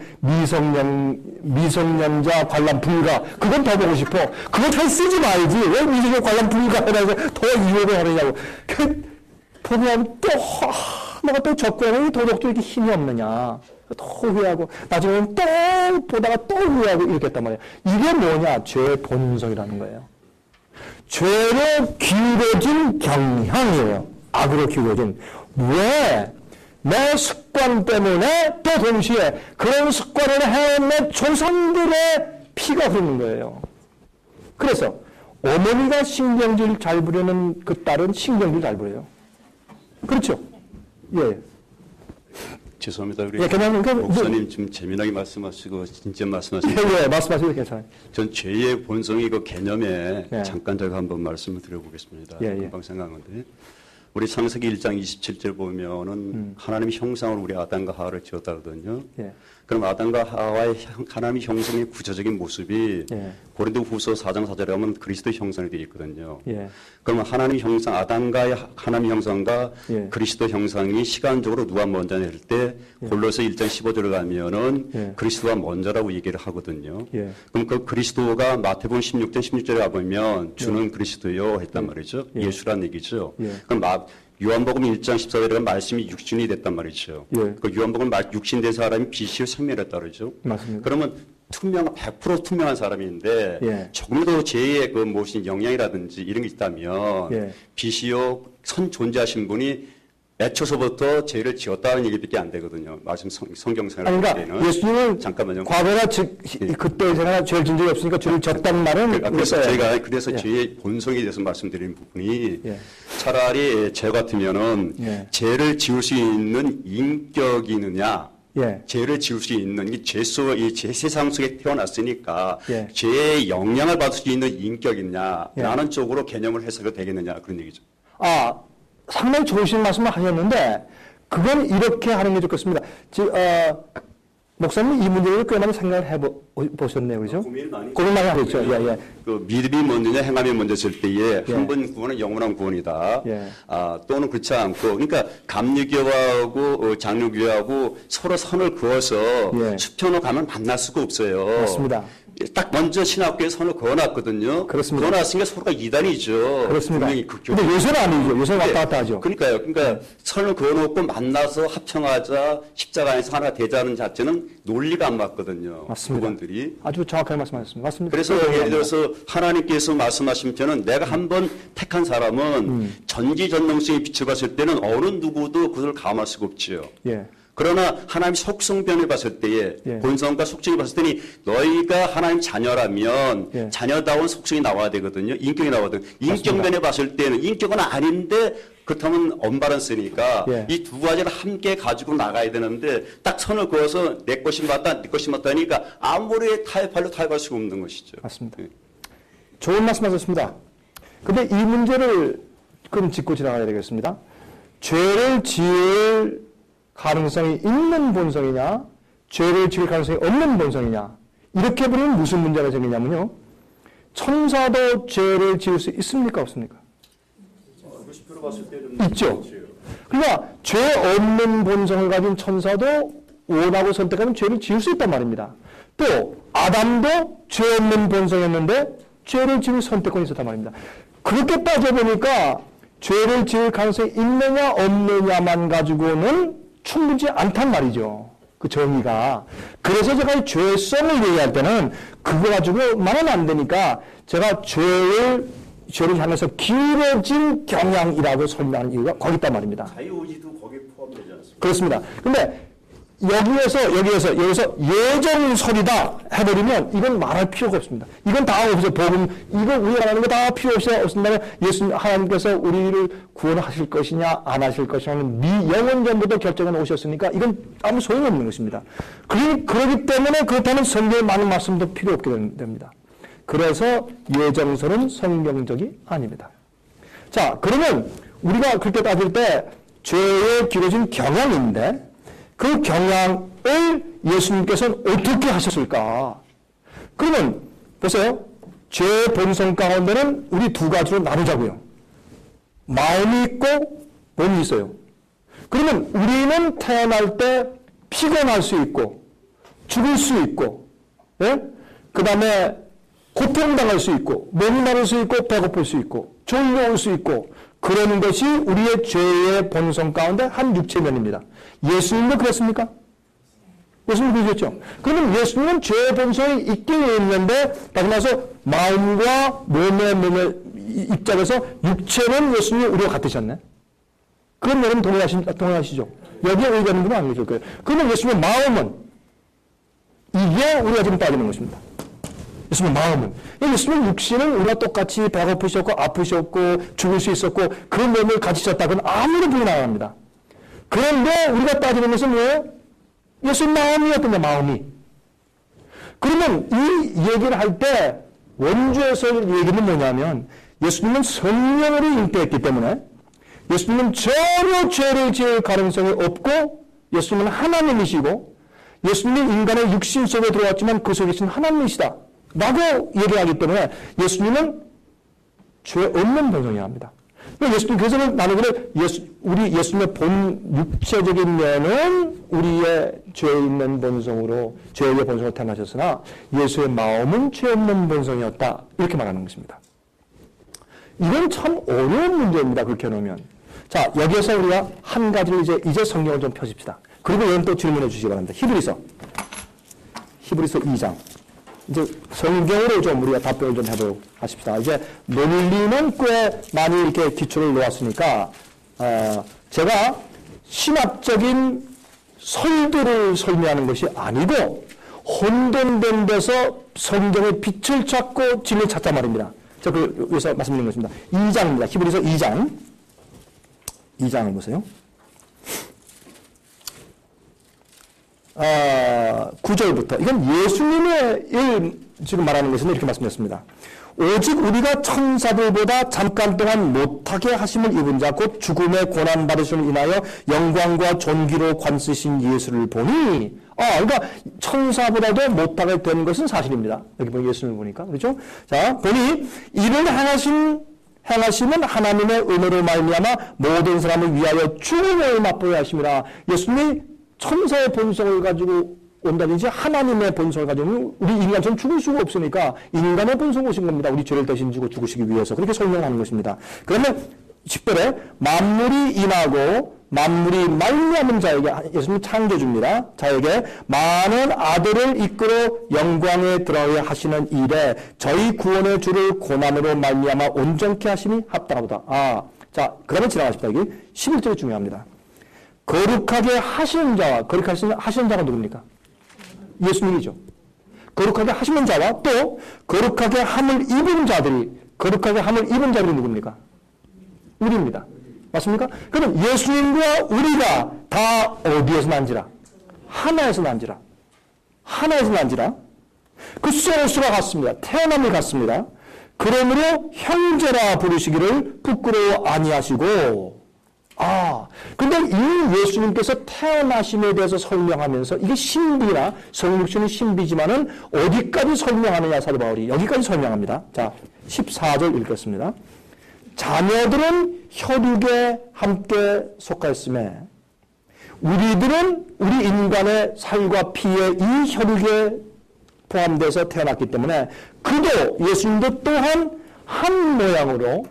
미성년자 관람 불가 그건 더 보고 싶어. 그거 잘 쓰지 말지. 왜 미성년 관람 불가해서 더 유혹을 하느냐고. 보면 또 내가 또 적고하면 도덕도 이렇게 힘이 없느냐. 또 후회하고 나중에는 또 보다가 또 후회하고 이렇게 했단 말이에요. 이게 뭐냐? 죄의 본성이라는 거예요. 죄로 기울어진 경향이에요. 악으로 기울어진. 왜? 내 습관 때문에 또 동시에 그런 습관을 해온 내 조상들의 피가 흐르는 거예요. 그래서 어머니가 신경질 잘 부리는 그 딸은 신경질 잘 부려요. 그렇죠? 예. 죄송합니다. 우리 목사님 좀 재미나게 말씀하시고 진짜 말씀하시고. 예, 말씀하시고 괜찮아요. 전 죄의 본성이 그 개념에 잠깐 제가 한번 말씀을 드려보겠습니다. 금방 생각한 건데. 우리 창세기 1장 27절 보면은 하나님의 형상으로 우리 아담과 하와를 지었다 그러거든요. 그럼 아담과 하와의 하나님의 형상의 구체적인 모습이 고린도후서 4장 4절에 하면 그리스도 형상이 되어 있거든요. 그러면 하나님 형상, 아담과의 하나님 형상과 그리스도 형상이 시간적으로 누가 먼저냐 할 때 골로새 1장 15절에 가면은 그리스도가 먼저라고 얘기를 하거든요. 그럼 그 그리스도가 마태복음 16장 16절에 가보면 주는 그리스도요 했단 말이죠. 예수란 얘기죠. 그럼 요한복음 1장 14절에 말씀이 육신이 됐단 말이죠. 그 요한복음 육신된 사람이 빛이요 생명이었다 그러죠. 맞습니다. 그러면 100% 투명한 사람인데 조금이라도 죄의 그 무슨 영향이라든지 이런 게 있다면 빛이요 선 존재하신 분이 애초서부터 죄를 지었다는 얘기밖에 안 되거든요. 말씀 성경생활 할 때는. 그러니까 예수님은 잠깐만요. 과거나 그때 제가 죄를 진 적이 없으니까 죄를 졌다는 말은 그래서 제가 죄의 본성에 대해서 말씀드리는 부분이 차라리 죄 같으면은 죄를 지을 수 있는 인격이 있느냐 예. 죄를 지을 수 있는 이 세상 속에 태어났으니까 예. 죄의 영향을 받을 수 있는 인격이냐 예. 라는 쪽으로 개념을 해석이 되겠느냐 그런 얘기죠. 아, 상당히 좋으신 말씀을 하셨는데 그건 이렇게 하는 게 좋겠습니다. 목사님 이 문제를 꽤 많이 생각을 해보셨네요, 그죠? 고민 많이 하셨죠. 예, 예. 그 믿음이 먼저냐 행함이 먼저일 때에 예. 한 번 구원은 영원한 구원이다. 예. 또는 그렇지 않고 그러니까 감리교하고 장로교하고 서로 선을 그어서 예. 수평으로 가면 만날 수가 없어요. 맞습니다. 딱 먼저 신학교에 선을 그어놨거든요. 그렇습니다. 그어놨으니까 서로가 이단이죠. 그렇습니다. 분명히 근데 요새는 아니죠. 요새는 왔다 갔다 하죠. 그러니까요. 그러니까 선을 그어놓고 만나서 합청하자 십자가 안에서 하나 되자는 자체는 논리가 안 맞거든요. 맞습니다. 그분들이. 아주 정확하게 말씀하셨습니다. 맞습니다. 그래서 예를 들어서 하나님께서 말씀하신 저는 내가 한번 택한 사람은 전지전능성의 빛을 봤을 때는 어느 누구도 그것을 감할 수가 없지요. 예. 그러나 하나님 속성변을 봤을 때에 예. 본성과 속성을 봤을 때니 너희가 하나님 자녀라면 예. 자녀다운 속성이 나와야 되거든요. 인격이 나와거든요. 인격면에 봤을 때는 인격은 아닌데 그렇다면 언밸런스니까 예. 이 두 가지를 함께 가지고 나가야 되는데 딱 선을 그어서 내 것이 맞다 네 것이 맞다 하니까 아무리 타협할 수가 없는 것이죠. 맞습니다. 예. 좋은 말씀하셨습니다. 근데 이 문제를 그럼 짚고 지나가야 되겠습니다. 죄를 지을 가능성이 있는 본성이냐, 죄를 지을 가능성이 없는 본성이냐, 이렇게 보면 무슨 문제가 생기냐면요. 천사도 죄를 지을 수 있습니까, 없습니까? 있죠. 그러니까 죄 없는 본성을 가진 천사도 원하고 선택하면 죄를 지을 수 있단 말입니다. 또 아담도 죄 없는 본성이었는데 죄를 지을 선택권이 있었단 말입니다. 그렇게 따져보니까 죄를 지을 가능성이 있느냐 없느냐만 가지고는 충분치 않단 말이죠. 그 정의가. 그래서 제가 이 죄성을 얘기할 때는 그거 가지고만은 안 되니까 제가 죄를 향해서 기울어진 경향이라고 설명하는 이유가 거기 있단 말입니다. 자유의지도 거기에 포함되지 않습니까? 그렇습니다. 근데 여기서 예정설이다 해버리면 이건 말할 필요가 없습니다. 이건 다 없어요. 복음, 이거 우리가 말하는 거 다 필요 없습니다. 하나님께서 우리를 구원하실 것이냐, 안 하실 것이냐는 영원 전부터 결정해 놓으셨으니까 이건 아무 소용없는 것입니다. 그렇기 때문에 그렇다면 성경의 많은 말씀도 필요 없게 됩니다. 그래서 예정설은 성경적이 아닙니다. 자, 그러면 우리가 그렇게 따질 때 죄에 기울어진 경향인데 그 경향을 예수님께서는 어떻게 하셨을까? 그러면 보세요. 죄의 본성 가운데는 우리 두 가지로 나누자고요. 마음이 있고 몸이 있어요. 그러면 우리는 태어날 때 피곤할 수 있고 죽을 수 있고 예? 그 다음에 고통당할 수 있고 몸이 마를 수 있고 배고플 수 있고 졸려올 수 있고 그러는 것이 우리의 죄의 본성 가운데 한 육체면입니다. 예수님도 그랬습니까? 예수님 그러셨죠? 그러면 예수님은 죄의 본성이 있긴 있는데 다시 말해서 마음과 몸의 입장에서 육체는 예수님이 우리와 같으셨네. 그럼 여러분 동의하시죠? 여기에 의견은 분은 안 계실 거예요. 그러면 예수님의 마음은 이게 우리가 지금 따지는 것입니다. 예수님의 마음은. 예수님의 육신은 우리가 똑같이 배고프셨고 아프셨고 죽을 수 있었고 그 몸을 가지셨다고는 아무런 부인 안 합니다. 그런데 우리가 따지는 것은 뭐예요? 예수님 마음이었던데 마음이. 그러면 이 얘기를 할 때 원주에서 얘기는 뭐냐면 예수님은 성령으로 잉태했기 때문에 예수님은 전혀 죄를 지을 가능성이 없고 예수님은 하나님이시고 예수님은 인간의 육신 속에 들어왔지만 그 속에 계신 하나님이시다 라고 얘기하기 때문에 예수님은 죄 없는 본성이어야 합니다. 예수님, 그래서 나는 그래, 우리 예수님의 육체적인 면은 우리의 죄 있는 본성으로, 죄의 본성으로 태어나셨으나 예수의 마음은 죄 없는 본성이었다. 이렇게 말하는 것입니다. 이건 참 어려운 문제입니다. 그렇게 해놓으면. 자, 여기에서 우리가 한 가지를 이제 성경을 좀 펴십시다. 그리고 여러분 또 질문해 주시기 바랍니다. 히브리서 2장. 이제 성경으로 좀 우리가 답변을 좀 해보고 하십시다. 이제 논리는 꽤 많이 이렇게 기초를 놓았으니까, 제가 신학적인 설들을 설명하는 것이 아니고, 혼돈된 데서 성경의 빛을 찾고 진리를 찾자 말입니다. 자, 여기서 말씀드리는 것입니다. 2장입니다. 히브리서 2장. 2장을 보세요. 9절부터 이건 예수님의 일 지금 말하는 것인데 이렇게 말씀드렸습니다. 오직 우리가 천사들보다 잠깐 동안 못하게 하심을 입은 자 곧 죽음의 고난 받으심을 인하여 영광과 존귀로 관쓰신 예수를 보니 그러니까 천사보다도 못하게 된 것은 사실입니다. 여기 보면 예수님을 보니까 그렇죠? 자 보니 이를 행하심은 하나님의 은혜로 말미암아 모든 사람을 위하여 죽음을 맛보게 하심이라. 예수님이 천사의 본성을 가지고 온다든지 하나님의 본성을 가지고 우리 인간처럼 죽을 수가 없으니까 인간의 본성을 오신 겁니다. 우리 죄를 대신 지고 죽으시기 위해서. 그렇게 설명하는 것입니다. 그러면 10절에 만물이 임하고 만물이 말미암은 자에게 예수님 창조주입니다. 자에게 많은 아들을 이끌어 영광에 들어야 하시는 일에 저희 구원의 주를 고난으로 말미암아 온전케 하심이 합당하다. 자 그러면 지나가십시다. 여기 11절이 중요합니다. 거룩하게 하시는 자와 거룩하게 하시는 자가 누굽니까? 예수님이죠. 거룩하게 하시는 자와 또 거룩하게 함을 입은 자들이 거룩하게 함을 입은 자들이 누굽니까? 우리입니다. 맞습니까? 그럼 예수님과 우리가 다 어디에서 난지라? 하나에서 난지라. 하나에서 난지라. 그 소스가 같습니다. 태어남이 같습니다. 그러므로 형제라 부르시기를 부끄러워 아니하시고 근데 이 예수님께서 태어나심에 대해서 설명하면서 이게 신비나 성육신은 신비지만은 어디까지 설명하느냐 사도 바울이 여기까지 설명합니다. 자, 14절 읽겠습니다. 자녀들은 혈육에 함께 속하였음에 우리들은 우리 인간의 살과 피에 이 혈육에 포함돼서 태어났기 때문에 그도 예수님도 또한 한 모양으로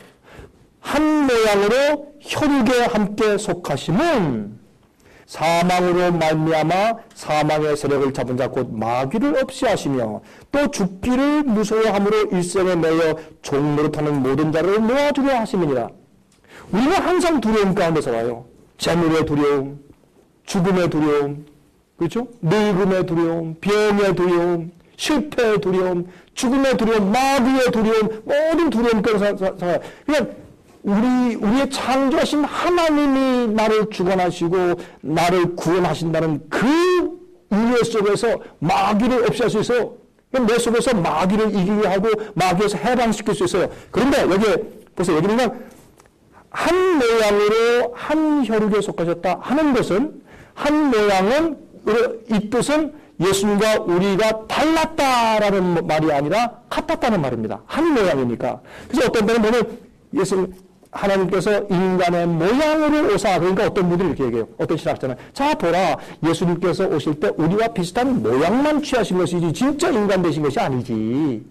혈육에 함께 속하심은 사망으로 말미암아 사망의 세력을 잡은 자 곧 마귀를 없이 하시며 또 죽기를 무서워함으로 일생에 매여 종노릇하는 모든 자를 모아주려 하심이니라. 우리는 항상 두려움 가운데 살아요. 재물의 두려움, 죽음의 두려움, 그렇죠? 늙음의 두려움, 병의 두려움, 실패의 두려움, 죽음의 두려움, 마귀의 두려움, 모든 두려움 가운데 살아요. 그냥 우리의 창조하신 하나님이 나를 주관하시고 나를 구원하신다는 그 이해 속에서 마귀를 없앨 수 있어요. 내 속에서 마귀를 이기게 하고 마귀에서 해방시킬 수 있어요. 그런데 여기에 보세요. 여기는 한 모양으로 한 혈육에 속하셨다 하는 것은 한 모양은 이 뜻은 예수님과 우리가 달랐다라는 말이 아니라 같았다는 말입니다. 한 모양이니까. 그래서 어떤 때는 보면 예수님 하나님께서 인간의 모양으로 오사 그러니까 어떤 분들이 이렇게 얘기해요. 어떤 신학자는 자 보라 예수님께서 오실 때 우리와 비슷한 모양만 취하신 것이지 진짜 인간 되신 것이 아니지.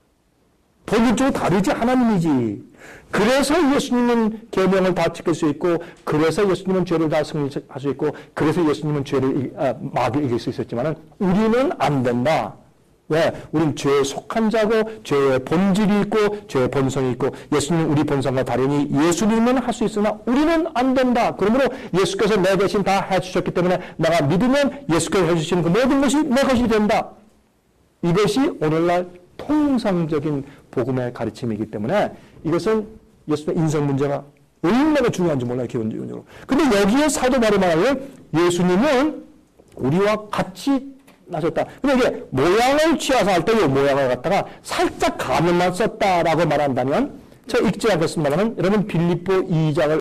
본질적으로 다르지 하나님이지. 그래서 예수님은 계명을 다 지킬 수 있고 그래서 예수님은 죄를 다 승리할 수 있고 그래서 예수님은 마귀를 이길 수 있었지만 우리는 안 된다. 왜? 우린 죄에 속한 자고 죄의 본질이 있고 죄의 본성이 있고 예수님은 우리 본성과 다르니 예수님은 할 수 있으나 우리는 안 된다. 그러므로 예수께서 내 대신 다 해주셨기 때문에 내가 믿으면 예수께서 해주시는 그 모든 것이 내 것이 된다. 이것이 오늘날 통상적인 복음의 가르침이기 때문에 이것은 예수님의 인생 문제가 얼마나 중요한지 몰라요. 기본적으로. 근데 여기에 사도 바울이 말하는 예수님은 우리와 같이 나셨다. 근데 이게 모양을 취해서 할 때 이 모양을 갖다가 살짝 가면만 썼다라고 말한다면 저 읽지 않겠습니다만 여러분 빌립보 2장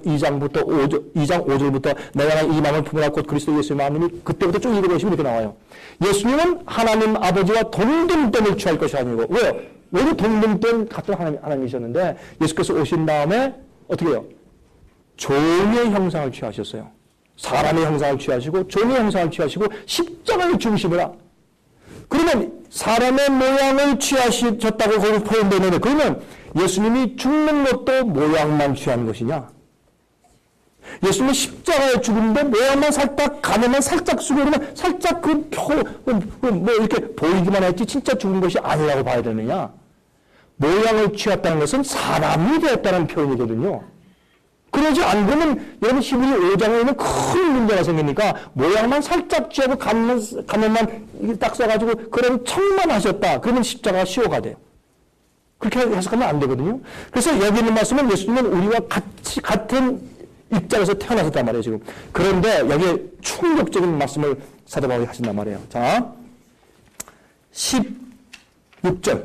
5절부터 내가 이 마음을 품으라 곧 그리스도 예수의 마음이니 그때부터 쭉 읽어보시면 이렇게 나와요. 예수님은 하나님 아버지와 동등됨을 취할 것이 아니고 왜요? 왜 동등됨 같은 하나님이셨는데 예수께서 오신 다음에 어떻게 해요? 종의 형상을 취하셨어요. 사람의 형상을 취하시고 종의 형상을 취하시고 십자가의 중심이라. 그러면 사람의 모양을 취하셨다고 거기 표현되어 있는데 그러면 예수님이 죽는 것도 모양만 취한 것이냐? 예수님이 십자가에 죽는데 모양만 살짝 가면만 살짝 쓰고 그러면 살짝 뭐 이렇게 보이기만 했지 진짜 죽은 것이 아니라고 봐야 되느냐? 모양을 취했다는 것은 사람이 되었다는 표현이거든요. 그러지 않으면 여러분 히브리 5장에 있는 큰 문제가 생기니까 모양만 살짝 취하고 가면만 딱 써가지고 그런 척만 하셨다. 그러면 십자가가 시효가 돼요. 그렇게 해석하면 안 되거든요. 그래서 여기 있는 말씀은 예수님은 우리와 같은 입장에서 태어나셨단 말이에요, 지금. 그런데 여기에 충격적인 말씀을 사도 바울이 하신단 말이에요. 자, 16절.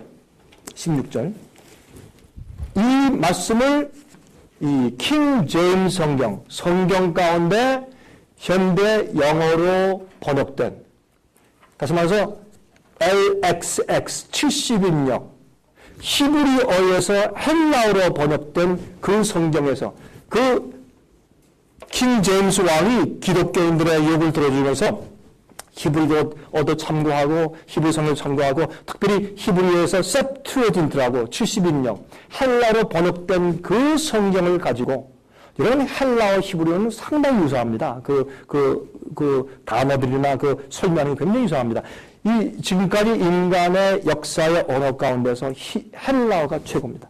이 말씀을 이 킹 제임스 성경 가운데 현대 영어로 번역된, 다시 말해서 LXX 70인역 히브리어에서 헬라어로 번역된 그 성경에서 그 킹 제임스 왕이 기독교인들의 욕을 들어주면서 히브리어도 참고하고 히브리 성경을 참고하고 특별히 히브리어에서 셉투어진트라고 70인역 헬라어로 번역된 그 성경을 가지고, 여러분 헬라어 히브리어는 상당히 유사합니다. 그 단어들이나 그 설명이 굉장히 유사합니다. 이 지금까지 인간의 역사의 언어 가운데서 헬라어가 최고입니다.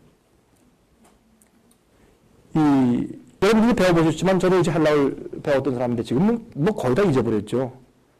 여러분들이 배워보셨지만 저도 이제 헬라어를 배웠던 사람인데 지금 뭐 거의 다 잊어버렸죠.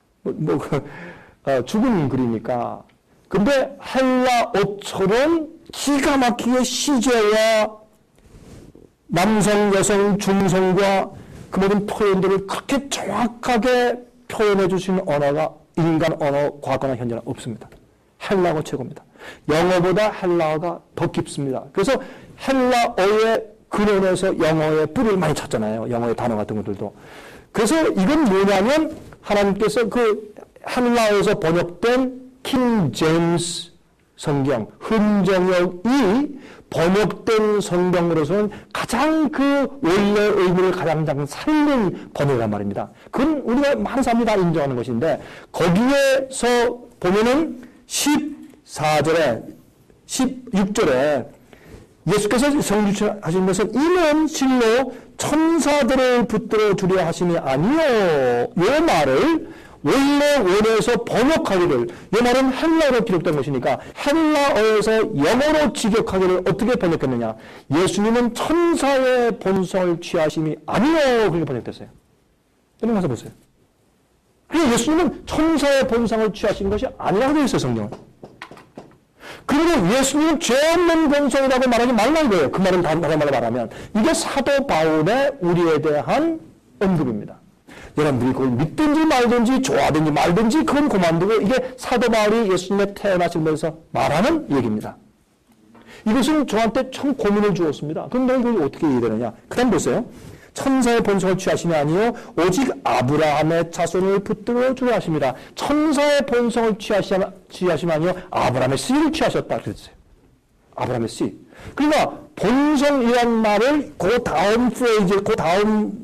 죽은 글이니까. 근데 헬라어처럼 기가 막히게 시제와 남성, 여성, 중성과 그 모든 표현들을 그렇게 정확하게 표현해 주시는 언어가 인간 언어, 과거나 현재는 없습니다. 헬라어가 최고입니다. 영어보다 헬라어가 더 깊습니다. 그래서 헬라어의 근원에서 영어의 뿌리를 많이 찾잖아요. 영어의 단어 같은 것들도. 그래서 이건 뭐냐면 하나님께서 그 헬라어에서 번역된 킹 제임스 성경, 흔정역이 번역된 성경으로서는 가장 그 원래 의미를 가장 잘 살린 번역이란 말입니다. 그건 우리가 많은 사람들이 다 인정하는 것인데, 거기에서 보면은 14절에 16절에 예수께서 성취하시면서 이는 실로 천사들을 붙들어 주려 하심이 아니요, 이 말을 원래 원어에서 번역하기를, 이 말은 헬라어로 기록된 것이니까 헬라어에서 영어로 직역하기를 어떻게 번역했느냐, 예수님은 천사의 본성을 취하심이 아니요, 그렇게 번역됐어요. 여러분 가서 보세요. 그래서 예수님은 천사의 본성을 취하신 것이 아니라고 되어 있어요, 성경은. 그리고 예수님은 죄 없는 본성이라고 말하지 말라는 거예요. 그 말은 다른 말로 말하면 이게 사도 바울의 우리에 대한 언급입니다. 여러분들이 그걸 믿든지 말든지 좋아하든지 말든지 그건 그만두고, 이게 사도 바울이 예수님의 태어나시면서 말하는 얘기입니다. 이것은 저한테 참 고민을 주었습니다. 그럼 내가 이걸 어떻게 이해되느냐. 그 다음 보세요. 천사의 본성을 취하심이 아니요 오직 아브라함의 자손을 붙들어 주려 하십니다. 천사의 본성을 취하심이 아니요 아브라함의 씨를 취하셨다 그랬어요. 아브라함의 씨. 그러니까 본성이란 말을 그 다음 프레이즈, 그 다음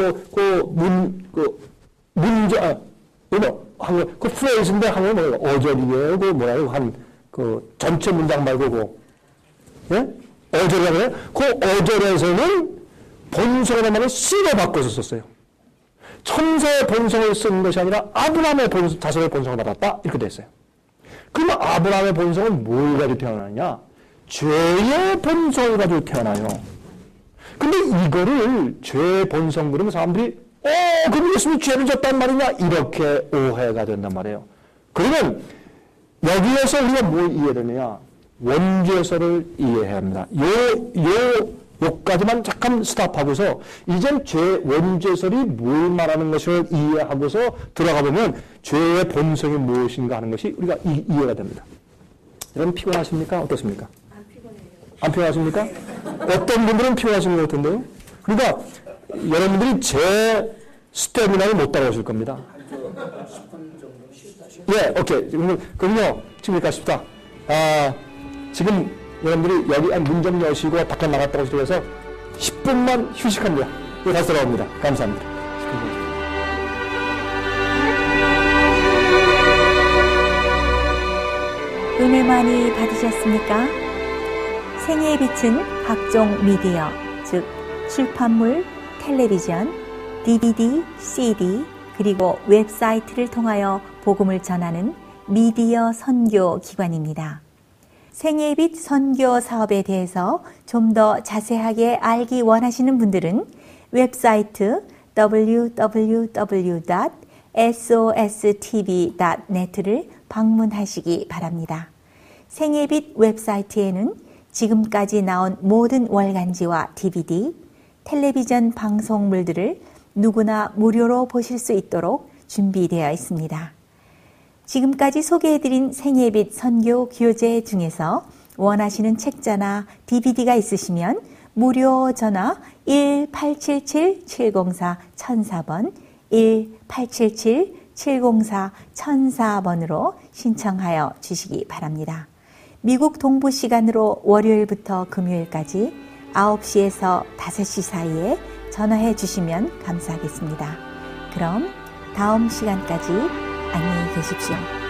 그 프레이즈인데 한국어 뭐예요? 어절이에요? 그 뭐라고 그 전체 문장 말고 예? 어절이라고 해요? 그 어절에서는 본성이라는 말을 씨로 바꿔서 썼어요. 천사의 본성을 쓴 것이 아니라 아브라함의 자손의 본성을 받았다 이렇게 됐어요. 그러면 아브라함의 본성은 뭘 가지고 태어나느냐? 죄의 본성을 가지고 태어나요. 근데 이거를 죄의 본성 그러면 사람들이 그럼 예수님이 죄를 졌단 말이냐? 이렇게 오해가 된단 말이에요. 그러면 여기에서 우리가 뭘 이해되느냐? 원죄서를 이해해야 합니다. 요까지만 잠깐 스탑하고서 이젠 죄 원죄설이 뭘 말하는 것을 이해하고서 들어가 보면 죄의 본성이 무엇인가 하는 것이 우리가 이해가 됩니다. 여러분 피곤하십니까? 어떻습니까? 안 피곤하십니까? 어떤 분들은 피곤하신 것 같은데요? 그러니까 여러분들이 제 스태미나를 못 따라오실 겁니다. 예, 오케이. 그럼요. 지금까지 쉽다. 지금 여러분들이 여기 문 좀 여시고 바깥 나갔다고 해서 10분만 휴식합니다. 다시 돌아옵니다. 감사합니다. 은혜 많이 받으셨습니까? 생애의 빛은 각종 미디어, 즉 출판물, 텔레비전, DVD, CD, 그리고 웹사이트를 통하여 복음을 전하는 미디어 선교 기관입니다. 생애의 빛 선교 사업에 대해서 좀 더 자세하게 알기 원하시는 분들은 웹사이트 www.sostv.net를 방문하시기 바랍니다. 생애의 빛 웹사이트에는 지금까지 나온 모든 월간지와 DVD, 텔레비전 방송물들을 누구나 무료로 보실 수 있도록 준비되어 있습니다. 지금까지 소개해드린 생애빛 선교 교재 중에서 원하시는 책자나 DVD가 있으시면 무료 전화 1877-704-1004번 1877-704-1004번으로 신청하여 주시기 바랍니다. 미국 동부 시간으로 월요일부터 금요일까지 9시에서 5시 사이에 전화해 주시면 감사하겠습니다. 그럼 다음 시간까지 안녕히 계십시오.